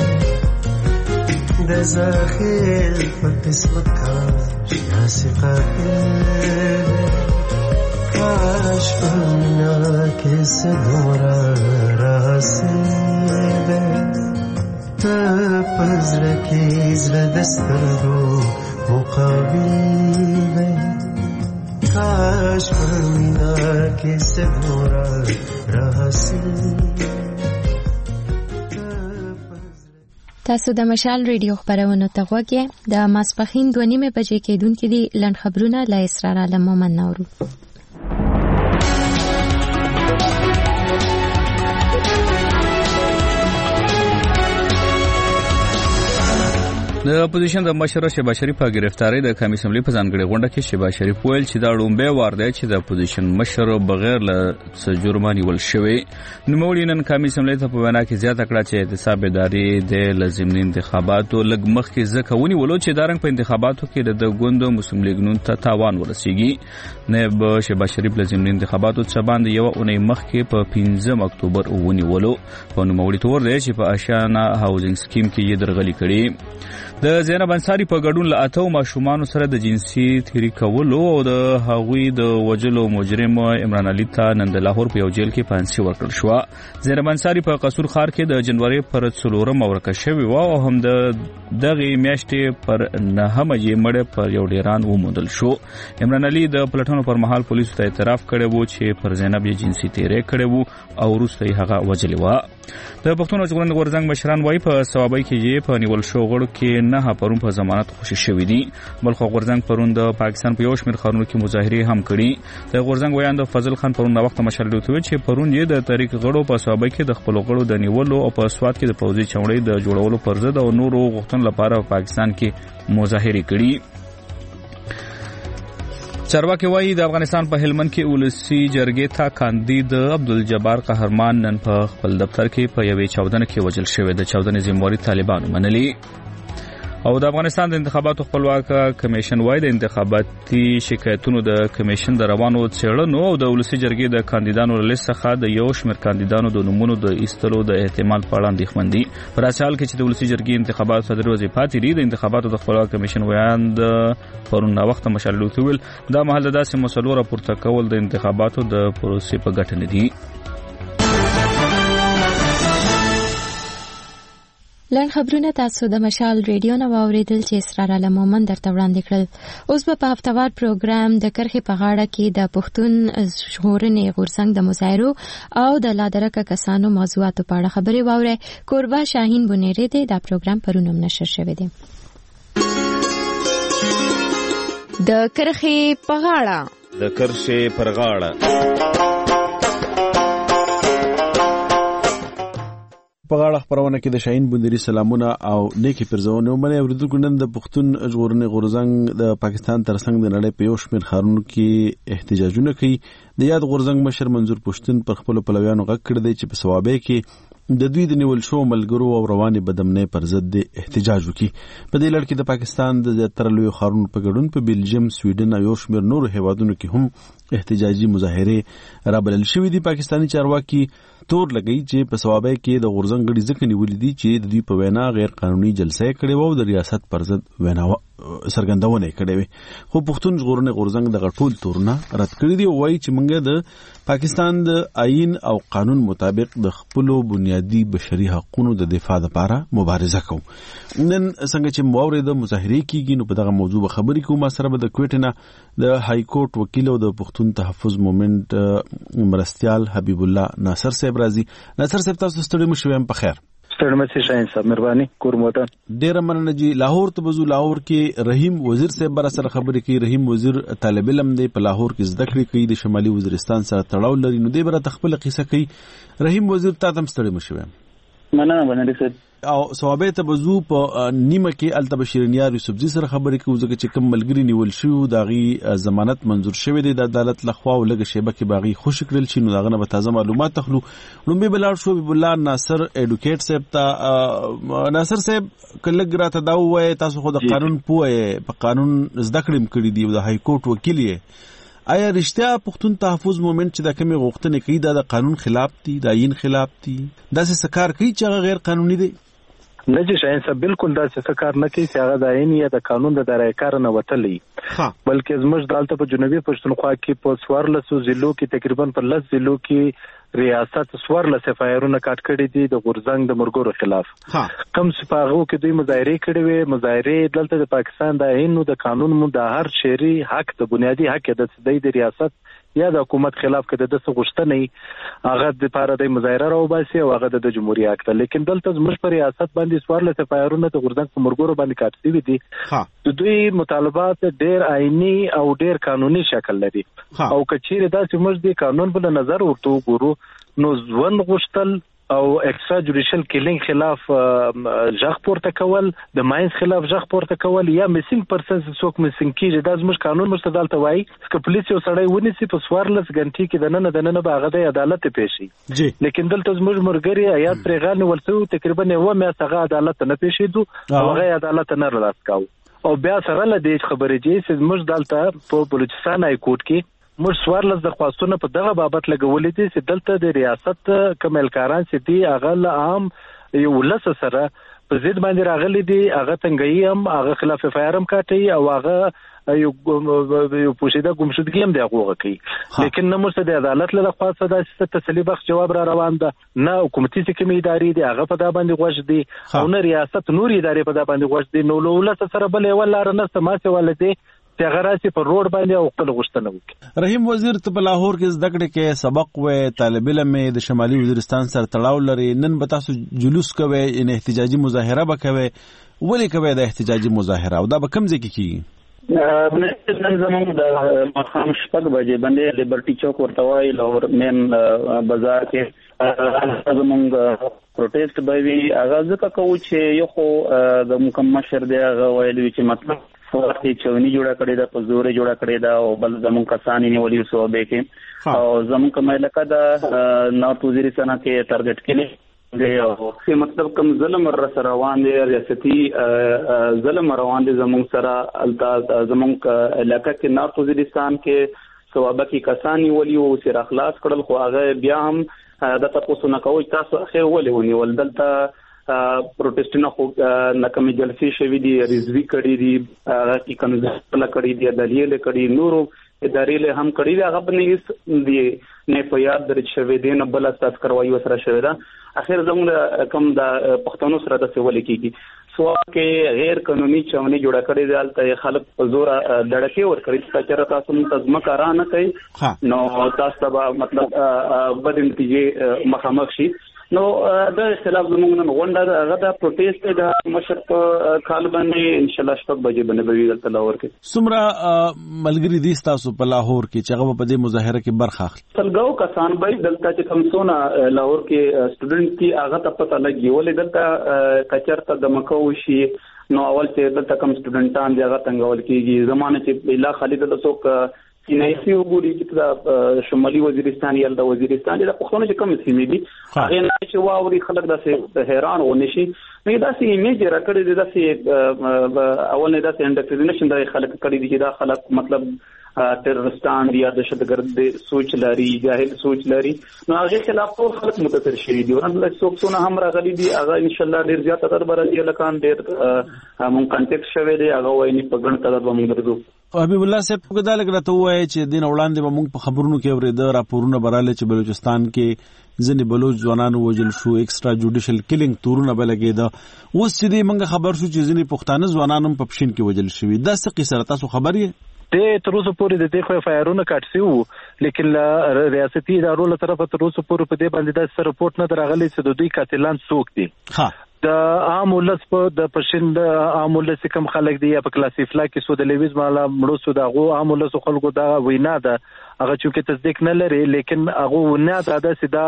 دزاخر پر قسمت کاش داسی قاتل کاش پرنا کس دورا راسی دے پزرکی زر دسترگو مقابل کاش پرمینا کے سدورا رہسی. تاسو د مشال ریډیو خبرونه ته غوږی د ماسپخین دوه نیمه بجې کېدونکې دي لنډ خبرونه له اسرار عالم مومن نورو. د اپوزیشن د مشر شهباز شریف په گرفتاری د قومي اسمبلی په ځانګړي غونډه کې شهباز شریف ویل چې دا لومبه وار دی چې د اپوزیشن مشر بغیر له جرمانه ول شوی. نوموړي نن قومي اسمبلی ته په وینا کې زیاته کړه چې احتساب اداري د لازمي انتخاباتو لګ مخ کې ځکهونی ولو چې دارنګ په انتخاباتو کې د ګوندو مسلم لیگ نون ته تاوان ورسیږي. نائب شهباز شریف لازمي انتخاباتو څخه باندې یو اونۍ مخکې په پنځم اکتوبر ونی ولو په نوموړي تور دی چې په آشانا هاوزینګ سکیم کې یې درغلي کړي. د زینب انصاری په ګډون له اتو ماشومان سره د جنسي تیری کولو او د هغوی د وجلو مجرم عمران علي ته نن د لاهور په یو جیل کې پانسي ورکړل شو. زینب انصاری په قصور ښار کې د جنوري پر څلورم ورکه شوی و او هم د دغه میاشتې پر نهمه یې مړ پر یو ډیران وموندل شو. عمران علي د پلټنو پر مهال پولیسو ته اعتراف کړی و چې پر زینب یې جنسي تیری کړی و او وروسته یې هغه وجلی و. د پښتون ژغورنې غورځنګ مشران وایي په ثوابۍ کې یې په نیول شو غړو کې نه پرون په ضمانت خوشي شوی دي. بلخ غورځنګ پرون د پاکستان په یو شمېر ښارونو کې مظاهرې هم کړي. د غورځنګ ویان د فضل خان پرون د وخت مشر لوتوي چې پرون یې د تاریخ غړو په ثوابۍ کې د خپل غړو د نیولو او په سواد کې د پوځي چوڼۍ د جوړولو پر ضد او نورو غوښتنو لپاره په پاکستان کې مظاهرې کړي. چارواکي وایي د افغانستان په هلمند کې ولسی جرګې ته کاندید عبدالجبار قهرمان نن په خپل دفتر کې په یوې چاودنه کې وژل شوی. د چاودنې ذمہواري طالبانو منلي. او د افغانستان د انتخاباتو خپلواک کمیشن وایي د انتخاباتي شکایتونو د کمیشن د روانو څېړنو او د ولسی جرګې د کاندیدانو لیست څخه د یو شمېر کاندیدانو د نومونو د ایستلو د احتمال په اړه اندېښمن دي. په داسې حال کې چې د ولسی جرګې انتخابات صدر وزیر پاتې دي. د انتخاباتو د خپلواک کمیشن ویان د پرون وخت مشال لوتویل دا مهال د داسې مسلو راپورته کول د انتخاباتو د پروسې په ګټه نه دي. لنډ خبرونه تاسو د مشال ریډیو نه واوریدل چې اسرار عالم مومن درته وړاندې کړل. اوس به په هفتوار پروګرام د کرخې په غاړه کې د پښتون ژغورنې غورځنګ د مظاهرو او د لادرکه کسانو موضوعاتو په اړه خبرې واورئ. کوربه شاهین بنيري دی. دا پروګرام پرون هم نشر شوی دی. د کرخې په غاړه د کرخې پر غاړه په غاړه خبرونه کې د شاهین بندري سلامونه او نیکی پرځونه ومنه اوریدونکو. نن د پښتون ژغورنې غورځنګ د پاکستان ترڅنګ د نړۍ په یو شمېر ښارونو کې احتجاجونه کوي. د یاد غورځنګ مشر منظور پښتون پر خپل پلویانو غږ کړی دی چې په ثوابۍ کې د دوی د نیول شو ملګرو او رواني بدمنۍ پر ضد احتجاج وکړي. په دې لړ کې د پاکستان د زیاتره لوی ښارونو په ګډون په بلجیم، سویډن او یو شمېر نورو هیوادونو کې هم احتجاجي مظاهرې رابلل شوې دي. پاکستاني چارواکي تور لګي چې په ثوابۍ کې د غورځنګ غړي ځکه نیولې دي چې د دوی په وینا غیر قانوني جلسه کړې و او د ریاست پر ضد وینا سرګندونه کړې وي. خو پښتون ژغورنې غورځنګ د غټول تورونه رد کړی دی او وایي چې موږ د پاکستان د آئین او قانون مطابق د خپل بنیادی بشري حقوقو د دفاع لپاره مبارزه کوو. نن څنګه چې مورید د مظاهرې کیږي نو په دغه موضوع خبرې کوم. ما سره به د کوټ نه د های کورټ وکیل او د پښتون تحفظ مومنت مرستيال حبیب الله ناصر صاحب راځي. ناصر صاحب تاسو ستړي مو شوم په خیر. ستړي مې شاهین صاحب مهرباني کورموته. ډیر مننه جی. لاهور ته بزو. لاهور کې رحیم وزیر صاحب بر سره خبرې کوي. رحیم وزیر طالب علم دی په لاهور کې زده کړې کوي. د شمالي وزیرستان سره تړاو لري. نو دی بر ته خپل قصه کوي. رحیم وزیر تاسو هم ستړي مو شوم. مننه باندې او ثوابه ته بزو په نیمه کې الته شیرینیار یوسفزي سره خبرې کوي ځکه چې کوم ملګری نیول شو داغي ضمانت منزور شوی دی د عدالت لخوا او لګ شیبه کې باغی خوش کړل شي نو داغه نه به تازه معلومات تخلو لومبي بلار شو حبیب الله ناصر ایډوکیټ صاحب ته ناصر صاحب کله ګراته دا وای تاسو خو د قانون پوهه په قانون زده کړم کړی دی د های کورټ وکیل یې آیا رښتیا پښتون تحفظ مومنت چې د کمی غوښتنې کوي دا د قانون خلاف دي د عین خلاف دي دا څه کار کوي چې غیر قانوني دي نه چې شاین صاحب بالکل دا څه کار نه کوي چې هغه د عین یا د قانون د دارای کار نه وتلی بلکې زموږ دالته په جنوبي پښتونخوا کې په سوارلسو ضلعو کې تقریبا په لس ضلعو کې ریاست سوارلس فایرونه کاټ کړي دي د غورځنګ د مرګورو خلاف کم سپاغو کې دوی مظاهره کړي وي مظاهره دلته د پاکستان د عین د قانون مو د هر شهري حق د بنیادی حق د د ریاست یا د حکومت خلاف کده د څه غوښتنې هغه د پاره د مظاهره راو باسي او هغه د جمهوریت حق ته لیکن دلته زموږ پر ریاست باندې سوارلس فایرونه د غورځنګ په مرګورو باندې کاټ شوي دي د دوی مطالبات ډېر آئینی او ډېر قانوني شکل لري او کچېره دا چې موږ د قانون په نظر ورته وګورو نو ځوند غوښتل او ایکسترا جوډیشل کیلینګ خلاف ځخ پورته کول د ماینز خلاف ځخ پورته کول یا میسینګ پرسنز څوک میسینګ کیږي دا زموږ قانون مستدل ته وایي چې پولیس یو سړی ونیسي په سوارلس غنټې کې د نن د نن به هغه د عدالت پیشي لیکن دلته زموږ مرګري آیات پرېغان ولته تقریبا یو مې څنګه عدالت نه پیښېدو او هغه عدالت نه راځکاو او بیا سره لدې خبرې دي چې زموږ دلته په بلوچستان های کورټ کې موږ سوارلس د خواستونه په دغه بابت لګولې دي چې دلته د ریاست کملکاران چې دي هغه له عام یو لس سره په ضد باندې راغلي دي هغه څنګه هم هغه خلاف فایرم کاټي او هغه یو یو پوښیده ګمشدګي هم دی هغه کوي لیکن نه مرسته د عدالت له خاصه د تسلی بخش جواب را روان ده نه حکومتي څخه ادارې دي هغه په دا باندې غوښ دي او نه ریاست نور ادارې په دا باندې غوښ دي نو له سره بل یو لار نه سماسه ولته چې هغه راشي په روډ باندې او خپل غوښتنه وکړي رحیم وزیر ته په لاهور کې زده کړې کې سبق و طالب علم د شمالي وزیرستان سره تړاو لري نن به تاسو جلوس کوي ان احتجاجي مظاهره به کوي ولې کوي د احتجاجي مظاهره او دا به کوم ځای کې کیږي نن زموږ د ماښام شپږ بجې باندې لیبرټي چوک ورته وایي لاهور مین بازار کې زموږ پروټیسټ به وي هغه ځکه کوو چې یو خو د مکمل مشر دی هغه ویلي چې مطلب فورتي چونی جوړه کړې ده په زور جوړه کړې ده او بل زمون کسانی نیولې صوبې کې او زمون کومه لکه د نورث وزیرستان کې ټارګټ کړي دی او چې مطلب کوم ظلم سره روان دي ریاستي ظلم روان دي زمون سره التا زمون علاقې کې نورث وزیرستان کې صوبې کې کسانی ولي او سر اخلاص کړل خو هغه بیا هم د تاسو نه کوي تاسو اخر ولې ونی ول دلته پروټیسټونه خو ناکامي جلسې شوې دي رضوي کړي دي هغه کې کنځل کړي دي دلیل کړي نورو ادارې له هم کړي دي هغه باندې دي نه په یاد درج شوې دي نه بل اساس کروي وسره شوې ده اخر زموږ کم د پښتنو سره د سوال کېږي سو کې غیر قانوني چونی جوړه کړي دي الته خلک په زور دړکې ور کړی چې تاسو منتظم کارانه کوي نو تاسو ته مطلب بد نتیجې مخامخ شي نو د خلاف زموږ نن غونډه هغه د پروټیسټ د مشر په کال باندې ان شاء الله شپږ بجې باندې به وي د لاهور کې سمرا ملګری دي تاسو په لاهور کې چې هغه په دې مظاهره کې برخه اخلي سلګاو کسان به دلته چې کوم سونه لاهور کې سټوډنټ کې هغه ته پته لګي ولې دلته کچرته د مکو شي نو اول چې دلته کوم سټوډنټان دی هغه څنګه ول کېږي زمانه چې بلا خالد د څوک سینایسي وګوري چې د شمالي وزیرستان یا د وزیرستان د پښتون چې کوم سیمې دي هغه نه چې واوري خلک داسې حیران ونه شي نو داسې ایمیج راکړي دي داسې اول نه داسې انډکټرینیشن د خلک کړي دي چې دا خلک مطلب ټیررستان یا دهشتګرد سوچ لري جاهل سوچ لري نو هغه خلاف ټول خلک متاثر شوي دي ورنه څوک څونه هم راغلي دي هغه ان شاء الله ډیر زیات تر برابر لکان ډیر مون کانټیکټ شوی دی هغه وایي په ګڼ تعداد باندې درځو حبیب الله صاحب په دغه لګره ته وایي چې دین وړاندې به موږ په خبرونو کې اورېده راپورونه براله چې بلوچستان کې ځنې بلوچ ځوانانو وژل شو ایکسترا جوډیشل کیلینګ تورونه بلګېده اوس چې دې موږ خبر شو چې ځنې پښتانه ځوانان هم په پښین کې وژل شوي دا څه قصه تاسو خبر یې د تر اوسه پورې د دې خو فایرونه کاټ شو لیکن ریاستي ادارو له طرفه تر اوسه پورې په دې باندې د رپورت نه درغلي چې د دوی قاتلان څوک دي ها د عام ولس په د پښین د عام ولس کم خلک دی په کلاسیفلا کې سود لویز مالا مړو سود هغه عام ولس خلکو دا وینا ده هغه چې تصدیق نه لري لیکن هغه ونه دا سیدا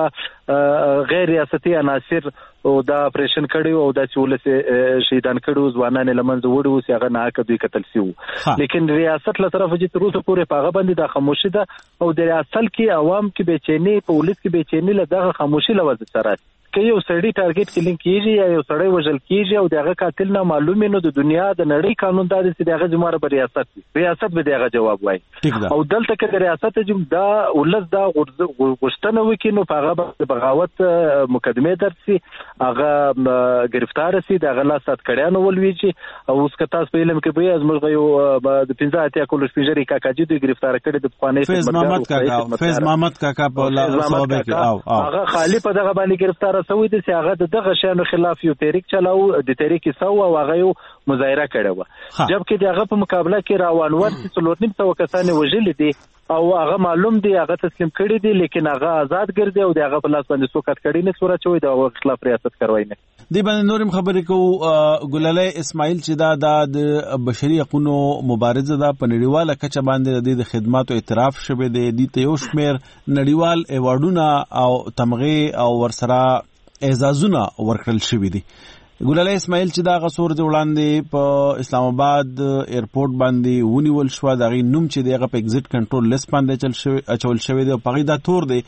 غیر ریاستي عناصر او دا اپریشن کړي او د ولس شهیدان کړي ځوانان لمنځه وړي او هغه نه کدوې قتل سي لیکن ریاست له طرف چې تر اوسه پورې په هغه باندې د خاموشي ده او د ریاست کې عوام کې بېچینی په ولس کې بېچینی له دغه خاموشي لوځي سره که یو سړی ټارګټ کلین کیږي یا یو سړی وژل کیږي او دغه قاتل نه معلومه نو د دنیا د نړۍ قانون دا چې دغه جمهور په ریاست ریاست به دغه جواب وایي او دلته کې د ریاست جم دا ولز دا غوښتنه وکړي نو په هغه د بغاوت مقدمه درسي هغه گرفتار سي دغه لاسات کړيانو ولويږي او اوس که تاسو په علم کې به ازمږ یو د پنځه اتیا کول سپیجری کاکاجي د گرفتار کړي د خوانې فیض محمد کاکا فیض محمد کاکا په لاسوبه کې او او هغه خالی په دغه باندې گرفتار سوی د هغه دغه شانو خلاف یو تحریک چلاو د تحریک سو او هغه یو مظاهره کړې و جبکې دغه په مقابله کې راوانور چې څلور نیم سو کسان وژل دي او هغه معلوم دی هغه تسلیم کړي دي لیکن هغه آزاد ګرځي او دغه په لاس باندې سوکات کړي نه صورت چوي د خلاف ریاست کاروي نه دی باندې نورم خبرې کو ګلالای اسماعیل چې دا د بشري حقوقو مبارزه ده په نړیواله کچه باندې د خدماتو اعتراف شوه د دې یو شمیر نړیوال ایوارډونه او تمغه او ورسره اعزازونه ورکړل شوې دي ګلالای اسماعیل چې دا غسور د وړاندې په اسلام آباد ایرپورټ باندې ونیول شو دا غي نوم چې دغه په ایگزیټ کنټرول لیست باندې چل شوی اچول شوی دی په غي دا تور دی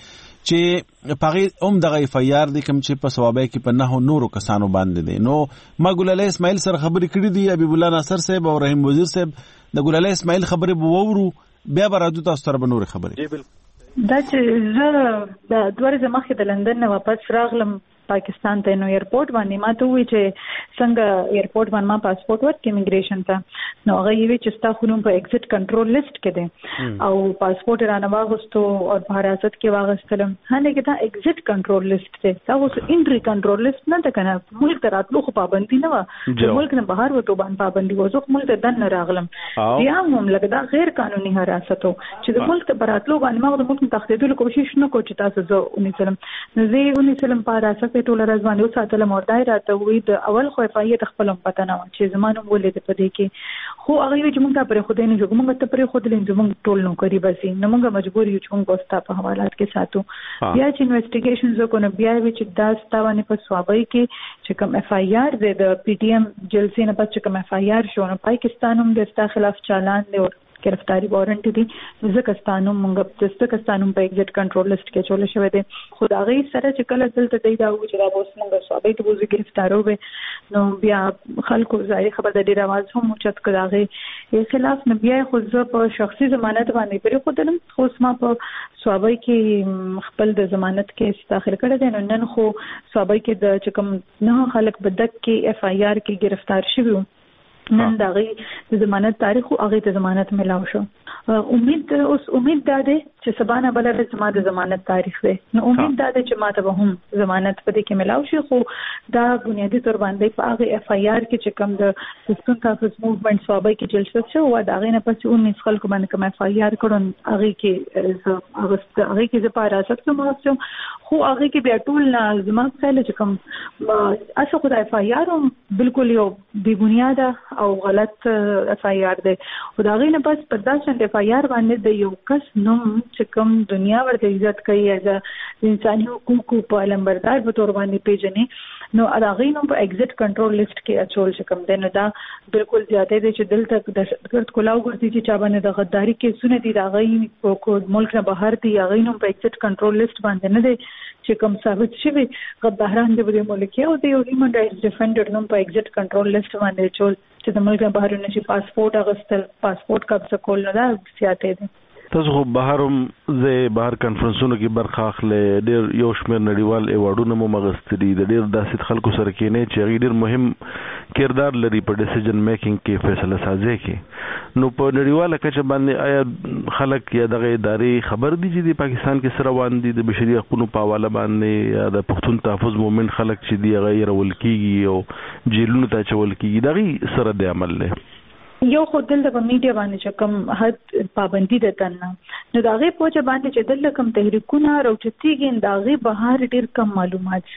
چې په غي هم دغه اف آی آر دی کوم چې په ثوابه کې په نه نورو کسانو باندې دی نو ما ګلالای اسماعیل سره خبرې کړې دي حبیب الله ناصر صاحب او رحیم وزیر صاحب د ګلالای اسماعیل خبرې بوورو بیا برادو تاسو سره به نور خبرې دا چې زه د دوه ورځې مخکې د لندن نه واپس راغلم پاکستان ته نو ایرپورټ باندې ما ته وی چې څنګه ایرپورټ باندې ما پاسپورت ورک ایمیګریشن ته نو هغه یې چې ستا خو نوم په ایگزیټ کنټرول لیست کې دی او پاسپورت رانه واغستو او په حراست کې واغستلم هله کې دا ایگزیټ کنټرول لیست دی دا اوس انټری کنټرول لیست نه ده کنه ملک ته راتلو خو پابندي نه و چې ملک نه بهر وته باندې پابندي و زه ملک ته دن راغلم بیا هم لګدا غیر قانوني حراست چې د ملک ته براتلو باندې ما د ملک تخدیدلو کوشش نه کو چې تاسو زه ونی سلام نو زه ونی سلام په حراست ټول رضوان یو ساتله موردای راته وی د اول خو اف آی د خپل پته نه چې زمانو ولې په دې کې خو هغه چې موږ ته پر خو دې نه جو موږ ته پر خو دې موږ ټول نو کوي بس نو موږ مجبور یو چې موږ واستاپ په حوالات کې ساتو بیا چې انویسټیګیشنز وکړو بیا چې دا ستاونه په سوابای کې چې کوم اف آی آر د پی ټی ایم جلسې نه پس چې کوم اف آی آر شو نو پاکستان هم د ستا خلاف چالان دی گرفتاری وارنٹ دي زکستانو مونږ د زکستانو په ایگزیټ کنټرول لیست کې چول شوی دی خدای سره چې کله دلته دی دا و چې دا اوس مونږ صوبې ته وځي گرفتارو به نو بیا خلکو ظاهر خبر د ډیر आवाज هم چت کړه یې خلاف نه بیا خو زه په شخصي ضمانت باندې پرې خو دلم خو ما په صوبې کې خپل د ضمانت کې داخل کړه دي نو نن خو صوبې کې د چکم نه خلک بدک کې اف آی آر کې گرفتار شوی نن دا غي د ضمانت تاریخ او هغه ته ضمانت ملاو شو امید اوس امید ده چې سبانه بل د زما د ضمانت تاریخ ده نو امید ده چې ماته به هم ضمانت په دې کې ملاو شي خو دا بنیادی تور باندې په هغه اف آی آر کې چې کوم د سیستم تاسو موومېنټ صوبای کې جلسه شو او دا غي نه پس انیس خلکو باندې کوم اف آی آر کړون هغه کې هغه هغه کې د پاراست کوم اوسم خو هغه کې بیا ټول نه زما څه چې کوم اسه خدای اف آی آر بالکل یو بی بنیاده او غلط اف آی آر ده او دا غي نه پس په داسې اف آی آر باندې د یو کس نوم چې کوم دنیا ورته عزت کوي از انساني حقوقو په لمبردار په تور باندې پیژنې نو دا غي نو په ایگزیټ کنټرول لیست کې اچول شکم ده نو دا بالکل زیاته دي چې دلته د ګرد کولاو ګرځي چې چا باندې د غداری کې سونه دي دا غي کو ملک نه بهر دي غي نو په ایگزیټ کنټرول لیست باندې نه دي چې کوم ثابت شوی غداران د بده ملک او د یو هیومن رائټس ډیفندر نو په ایگزیټ کنټرول لیست باندې چول چې د ملک بهر نه شي پاسپورت اغستل پاسپورت قبضه کول نه دا زیاته دي تاسو خو بهرم زه بهر کانفرنسونو کې برخه اخلې ډېر یو شمېر نړیوال ایوارډونه مو مغستري د ډېر داسې خلکو سره کې نه چې ډېر مهم کردار لري په ډیسیژن میکینګ کې فیصله سازي کې نو په نړیواله کچه باندې آیا خلک یا دغه ادارې خبر دي چې د پاکستان کې سره وان دي د بشري حقوقو په حواله باندې یا د پښتون تحفظ مومن خلک چې دی غیر ولکېږي او جیلونو ته چول کېږي دغه سره د عمل له یو خو دلته په میډیا باندې چې کوم حد پابندي ده تنه نو داغه پوهه باندې چې دلته کوم تحریکونه راوچتيږي داغه بهر ډیر کم معلومات سي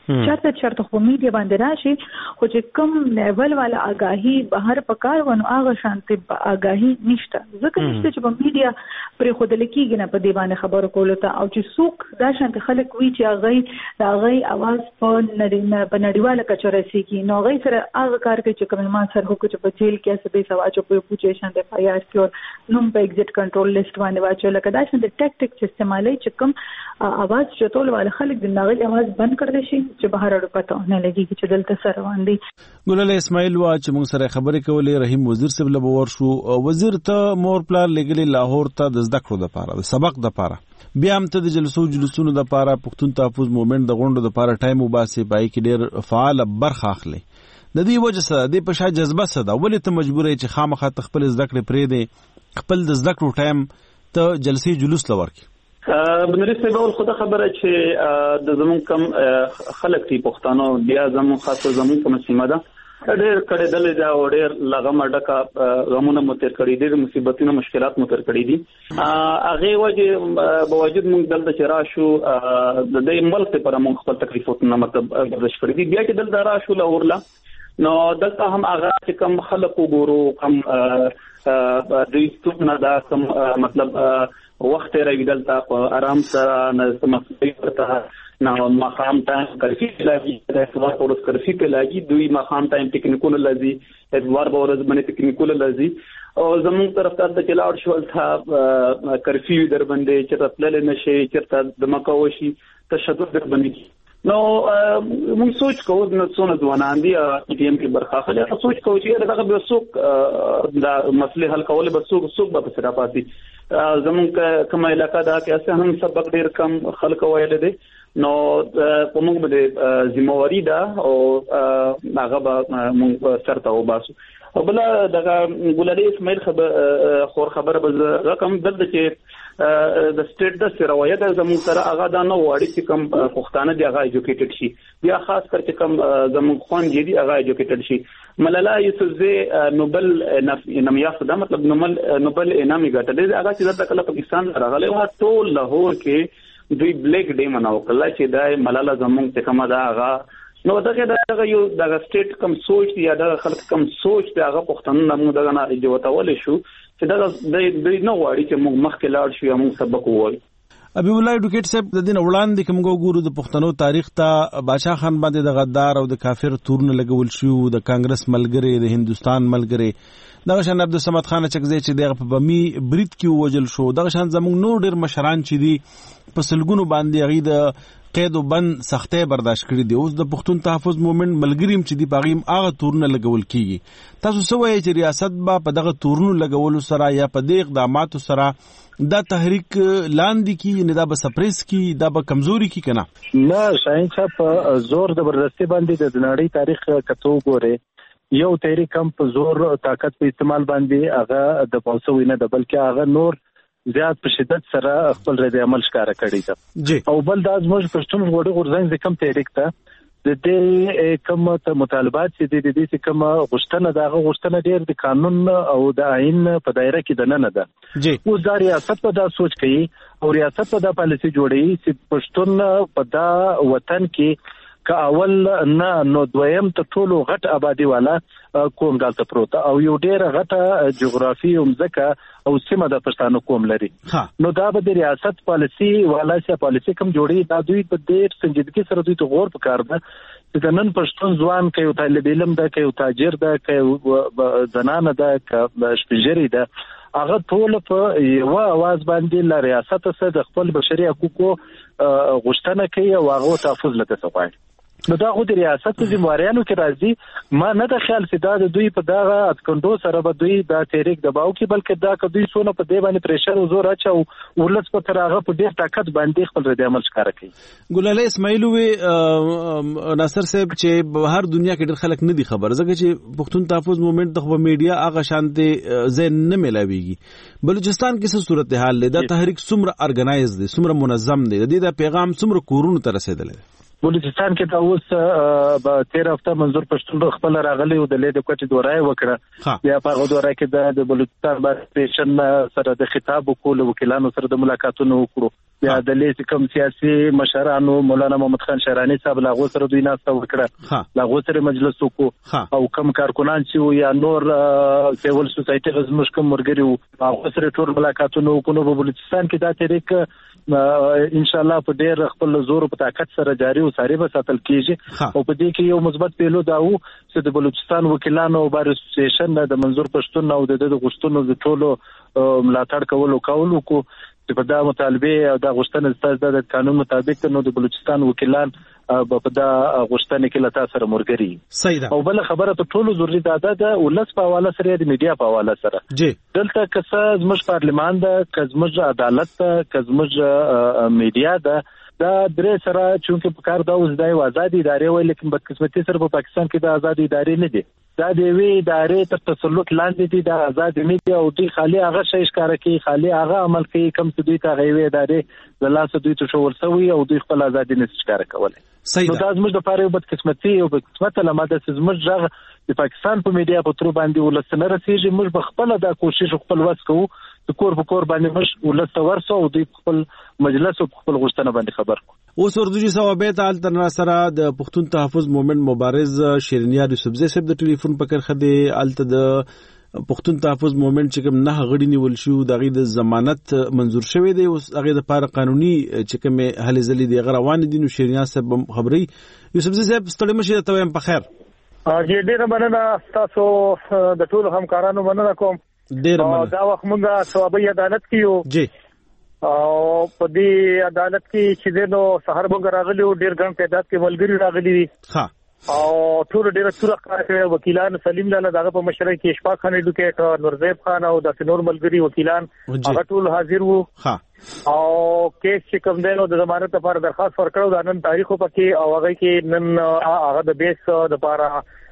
چرته چرته خو میډیا باندې راشي خو چې کوم لیول والا آگاهی بهر پکار ونه هغه شانتي آگاهی نشته ځکه نشته چې په میډیا پرې خودل کېږي نه په دی باندې خبرو کولو ته او چې څوک دا شانتي خلک وی چې هغه دا غي اواز په نړیواله کچره سي کې نو غي سره هغه کار کوي چې کوم ما سره هکو چې په جیل کې سبي سواچو په پوچې شانتي فایار کې نوم په ایگزیټ کنټرول لیست باندې واچو لکه دا شانتي ټیکټیک چې استعمالي چې کوم اواز چتول والا خلک د ناغي اواز بند کړل شي چې بهر اړه پته نه لګي چې دلته سره روان دي ګلال اسماعیل وا چې موږ سره خبرې کولې رحیم وزیر صاحب له باور شو وزیر ته مور پلان لګلې لاهور ته د زده کړو د پاره د سبق د پاره بیا هم ته د جلسو جلسونو د پاره پښتون تحفظ موومېنټ د غونډو د پاره ټایم وباسي پای کې ډېر فعال برخه اخلي د دې وجه سره د پښه جذبه سره ولې ته مجبورې چې خامخا تخپل زده کړې پرې دی خپل د زده کړو ټایم ته جلسې جلوس لورکي بنري سیبول خو د خبره چې د زمون کم خلک تی پښتنو بیا زمون خاصه زمون کوم سیمه ده ډېر کړه دلې دا ډېر لغم ډکا غمونه متر کړي دي مصیبتونه مشکلات متر کړي دي هغه وجه بوجود موږ دلته چې راشو د دې ملک پر موږ خپل تکلیفونه مطلب گزارش کړی دي بیا چې دلته راشو لاورلا نو دلته هم هغه چې کم خلک وګورو کم د ایستو نه دا کم مطلب وخت راوي دلته په آرام سره نه سمسي ورته نه مقام ته کرفي لګي د سوار پورس کرفي په لګي دوی مقام ته ټیکنیکل لذي ادوار بورز باندې ټیکنیکل لذي او زموږ طرفدار د چلاړ شو ته کرفي در باندې چې تطلل نشي چې د مکوشي تشدد در باندې نو موږ سوچ کوو د څونه ځوانان دي ای ټي ایم کې برخه اخلي سوچ کوو چې دغه به څوک د مسلې حل کول به څوک څوک به سره پاتې زموږ کومه علاقہ دا کې اسه هم سبق ډیر کم خلک وایل دي نو په موږ باندې ذمہواری ده او هغه به موږ سرته وباسو او بل دغه ګولالي اسماعیل خبر خور خبره به رقم درته چې د سټیټ د سروایه د زموږ سره هغه دا نو وړي چې کوم پښتانه دی هغه ایجوکیټډ شي بیا خاص کر چې کوم زموږ خوان دي هغه ایجوکیټډ شي ملالا یوسفزئی نوبل انعام یافته مطلب نوبل نوبل انعام ګټل هغه چې د کله پاکستان راغلی و ټول لاهور کې دوی بلیک ډے مناو کله چې دا ملالا زموږ ته کومه دا هغه نو دغه دغه یو دغه سټیټ کم سوچ دی یا دغه خلک کم سوچ دی هغه پښتون موږ دغه نه جوړول شو چې دغه د دوی نو وړي چې موږ مخکې لاړ شو موږ سبق ووایو ابي الله ایډوکیټ صاحب د دین وړاندې کوم ګورو د پښتنو تاریخ ته بادشاہ خان باندې د غدار او د کافر تورن لګول شو د کانګرس ملګری د هندستان ملګری دغه شان عبد الصمد خان چکزی چې دغه په بمی برید کې وجل شو دغه شان زموږ نور ډیر مشران چې دي په سلګونو باندې غي د قید او بند سختۍ برداشت کړی دی اوس د پښتون تحفظ موومېنټ ملګریم چې دی باغیم هغه تورن لګول کیږي تاسو سوې چې ریاست با په دغه تورن لګول سره یا په دغه اقداماتو سره دا تحریک لاندې کی نه دا به سپریس کی دا به کمزوري کی کنه نه شاین چې په زور زبردستی باندې د نړۍ تاریخ کتو ګوره یو تحریک کم په زور طاقت په استعمال باندې هغه د پوسو نه د بلکې هغه نور زیات په شدت سره خپل رد عمل ښکارا کړی دا او بل د ازموږ پښتون وړو غورځنګ د کم تحریک ته د دې کوم مطالبات چې د دې کوم غوښتنه دغه غوښتنه ډېر د قانون او د آئین په دایره کې د نه ده او د ریاست په دا سوچ کوي او ریاست په دا پالیسي جوړي چې پښتون په دا وطن کې که اول نه نو دویم ته ټولو غټ آبادی والا قوم دلته پروت او یو ډېر غټه جغرافي ومزکه او سیمه د پښتانه قوم لري نو دا به د ریاست پالیسي والا سي پالیسي کوم جوړي دا دوی په ډېر سنجیدګي سره دوی ته غور وکړ ده چې نن پښتون ځوان کوي طالب علم ده کوي تاجر ده کوي زنانه ده کوي شپږری ده هغه ټول په یو आवाज باندې ل ریاست سره د خپل بشري حقوقو غوښتنه کوي او هغه تحفظ لته سپاري نو دا خو د ریاست په ذمہوارانو کې راځي ما نه د خیال چې دا د دوی په دغه اتکندو سره به دوی دا تحریک دباو کې بلکې دا که دوی سونه په دې باندې پریشر او زور اچو ولس په تر هغه په ډېر طاقت باندې خپل رد عمل ښکارا کوي ګلال اسماعیل وی ناصر صاحب چې بهر دنیا کې ډېر خلک نه دي خبر ځکه چې پښتون تحفظ موومېنټ د خو میډیا هغه شانته زین نه ملاويږي بلوچستان کې څه صورتحال ده د تحریک څومره ارګنایز دي څومره منظم دي د دې د پیغام څومره کورونو ته رسیدلی بلوچستان کې دا اوس په تیر هفته منظور پښتون خپل راغلی او د لیدو کوټې دورای وکړه بیا په هغه دورای کې د بلوچستان باندې سره د خطاب کول وکیلانو سره د ملاقاتونو وکړو بیا د لیس کم سیاسي مشرانو مولانا محمد خان شهراني صاحب لا غوسره دوی ناسته وکړه لا غوسره مجلس وکړو او کم کارکونان چې یا نور سیول سوسایټي غزمش کوم مرګري او غوسره ټول ملاقاتونه وکړو په بلوچستان کې دا تحریک ان شاء الله په ډېر خپل زور په طاقت سره جاري او ساري به ساتل کیږي او په دې کې یو مثبت پیلو دا وو چې د بلوچستان وکیلانو او بار اسوسییشن د منظور پښتون او د د غشتونو د ټولو ملاتړ کولو کولو کو چې په دا مطالبه او دا غشتنه ستاسو د قانون مطابق نو د بلوچستان وکیلان په دا غشتنه کې لتا سره مرګري او بل خبره ته ټولو ضروري ده د ولس په حواله سره د میډیا په حواله سره جی دلته کسه زموږ پارلمان ده کزموږ عدالت ده کزموږ میډیا ده دا درې سره چې په کار دا اوس د آزادي ادارې وای لیکن بدقسمتي سره په پاکستان کې د آزادي ادارې نه دي دا د وی ادارې تر تسلط لاندې دي د آزاد میډیا او دوی خالي هغه شي ښکارا کوي خالي هغه عمل کوي کوم څه دوی ته غوي ادارې د لاس دوی ته شو ورسوي او دوی خپل آزادي نه ښکارا کولای نو دا زموږ لپاره یو بدقسمتي او بدقسمت لامل ده زموږ ځغ د پاکستان په میډیا په تر باندې ولسنه رسیږي موږ په خپل دا کوشش خپل وس کوو د کور په کور باندې مش ولسته ورسو او دوی خپل مجلس او خپل غوښتنه باندې خبر کو اوس ورځي ثوابت آل تر سره د پښتون تحفظ مومنت مبارز شیرینیا یوسفزئی صاحب د ټلیفون پکړ خدي آلته د پښتون تحفظ مومنت چې کوم نه غړي نیول شو دغه د ضمانت منزور شوی دی اوس هغه د لپاره قانوني چې کوم هلي ځلې دی غروان دي نو شیرینیا صاحب خبري یوسفزئی صاحب ستړي مشه ته هم په خیر اجي ډیره مننه تاسو د ټولو همکارانو مننه کوم ډیر مننه دا وخت موږ ثوابي عدالت کیو جی او په دې عدالت کې چې نو سحر موږ راغلي ډیر ګڼ تعداد کې ملګری راغلي دي ها او ټول ډیر تر کار وکیلان سلیم لاله دغه په مشرۍ کې اشفاق خان ایډوکیټر نورزیب خان او د نور ملګری وکیلان هغه ټول حاضر وو ها او کیس چې کوم دی نو د ضمانت لپاره درخواست ورکړو د نن تاریخ په کې او هغه کې نن هغه د بیس د لپاره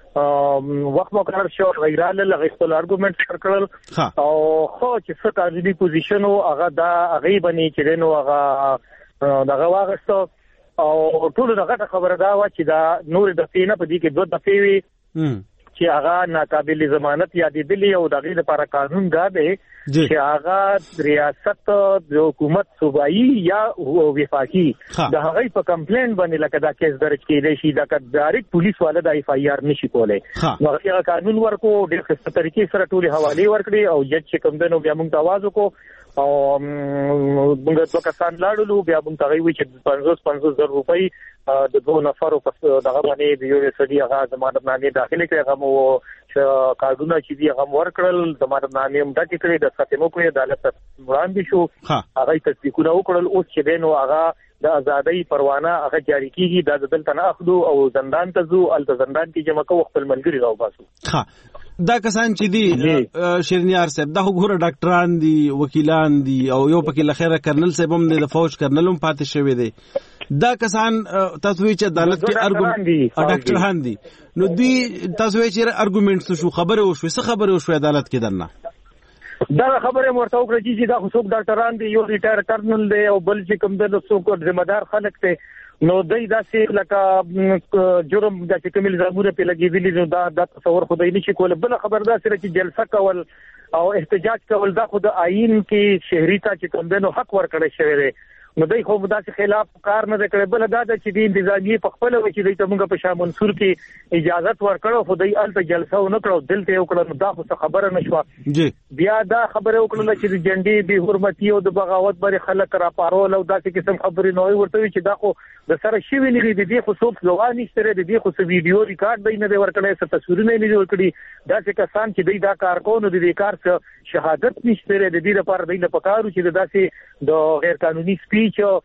وخت مقرر شو غیراله لغښتل ارګومنت کړل او خو چې څه قانوني پوزیشن او هغه دا هغه بني چې نو هغه دغه واغستو او ټول دغه خبره دا و چې دا نور د فینه په دې کې دوه دفعې وی چې هغه ناقابل ضمانت یادېدلی او دغه لپاره قانون دا دی چې هغه ریاست د حکومت صوبایي یا وفاقي د هغه په کمپلین باندې لکه دا کیس درج کېدای شي دا ډایرکټ پولیس والا د ایف آی آر نشي کولای نو هغه قانون ورکو ډېر ښه طریقې سره ټول حواله ورکړي او جج چې کوم دنو بیا موږ आवाज وکړو او موږ په کسان لاړو بیا موږ ته وی چې پنځوس پنځوس زره روپۍ د دوه نفرو په دغه باندې د یو سړي هغه ضمانت نامې داخله کړې هغه مو کارډونه چې دی هغه ورکړل ضمانت نامې هم ډکې کړې د ختمو کوی عدالت وړاندې شو هغه تصدیقونه وکړل اوس چې دینو هغه د ازادۍ پروانه هغه جاری کیږي د دلته نه اخلو او زندان ته ځو ال زندان کې جمع کوو خپل ملګری راو باسو ها دا کسان چې دي شیرنیار صاحب دا وګوره ډاکټران دي وکیلان دي او یو پکې لخره کرنل صاحب هم د فوج کرنل هم پاتې شوی دی دا کسان تاسو چې عدالت کې ارګومنت ډاکټران دي نو دوی تاسو چې ارګومنټس شو خبره وشو څه خبره وشو عدالت کې درنه دا خبره مرته وکړه چې دا څوک ډاکټران دي یو ریټایر کرنل دی او بل چې کوم د څوک ذمہ دار خلک ته نو دای داسې لکه جرم د کومل زموږ په لګیدلی نو دا د تصور خدای نشي کول بل خبر دا سره چې جلسه کول او احتجاج کول دا خود آئین کې شهري ته چې کوم دنو حق ورکړی شوی دی نو دای خو داسې خلاف کار نه کړي بل دا د چې د انتظامی په خپل وچې د موږ په شاه منصور کې اجازه ورکړو خو دای الته جلسه و نه کړو دلته یو کړو دا خو خبره نشوه جی بیا دا خبره وکړه چې د جنډي به حرمتي او د بغاوت بری خلک را پارول او داسې قسم خبرې نه ورته چې دا خو د سره شی ویلي دي د خو څوک ځواني ستره د دې خو ویډیو ریکارډ دی نه ورکړي څه تصویرونه نه ورکړي دا چې کسان چې دا کار کوي نو د دې کار څخه شهادت نشته د دې لپاره د پکارو چې داسې د غیر قانوني سپیچ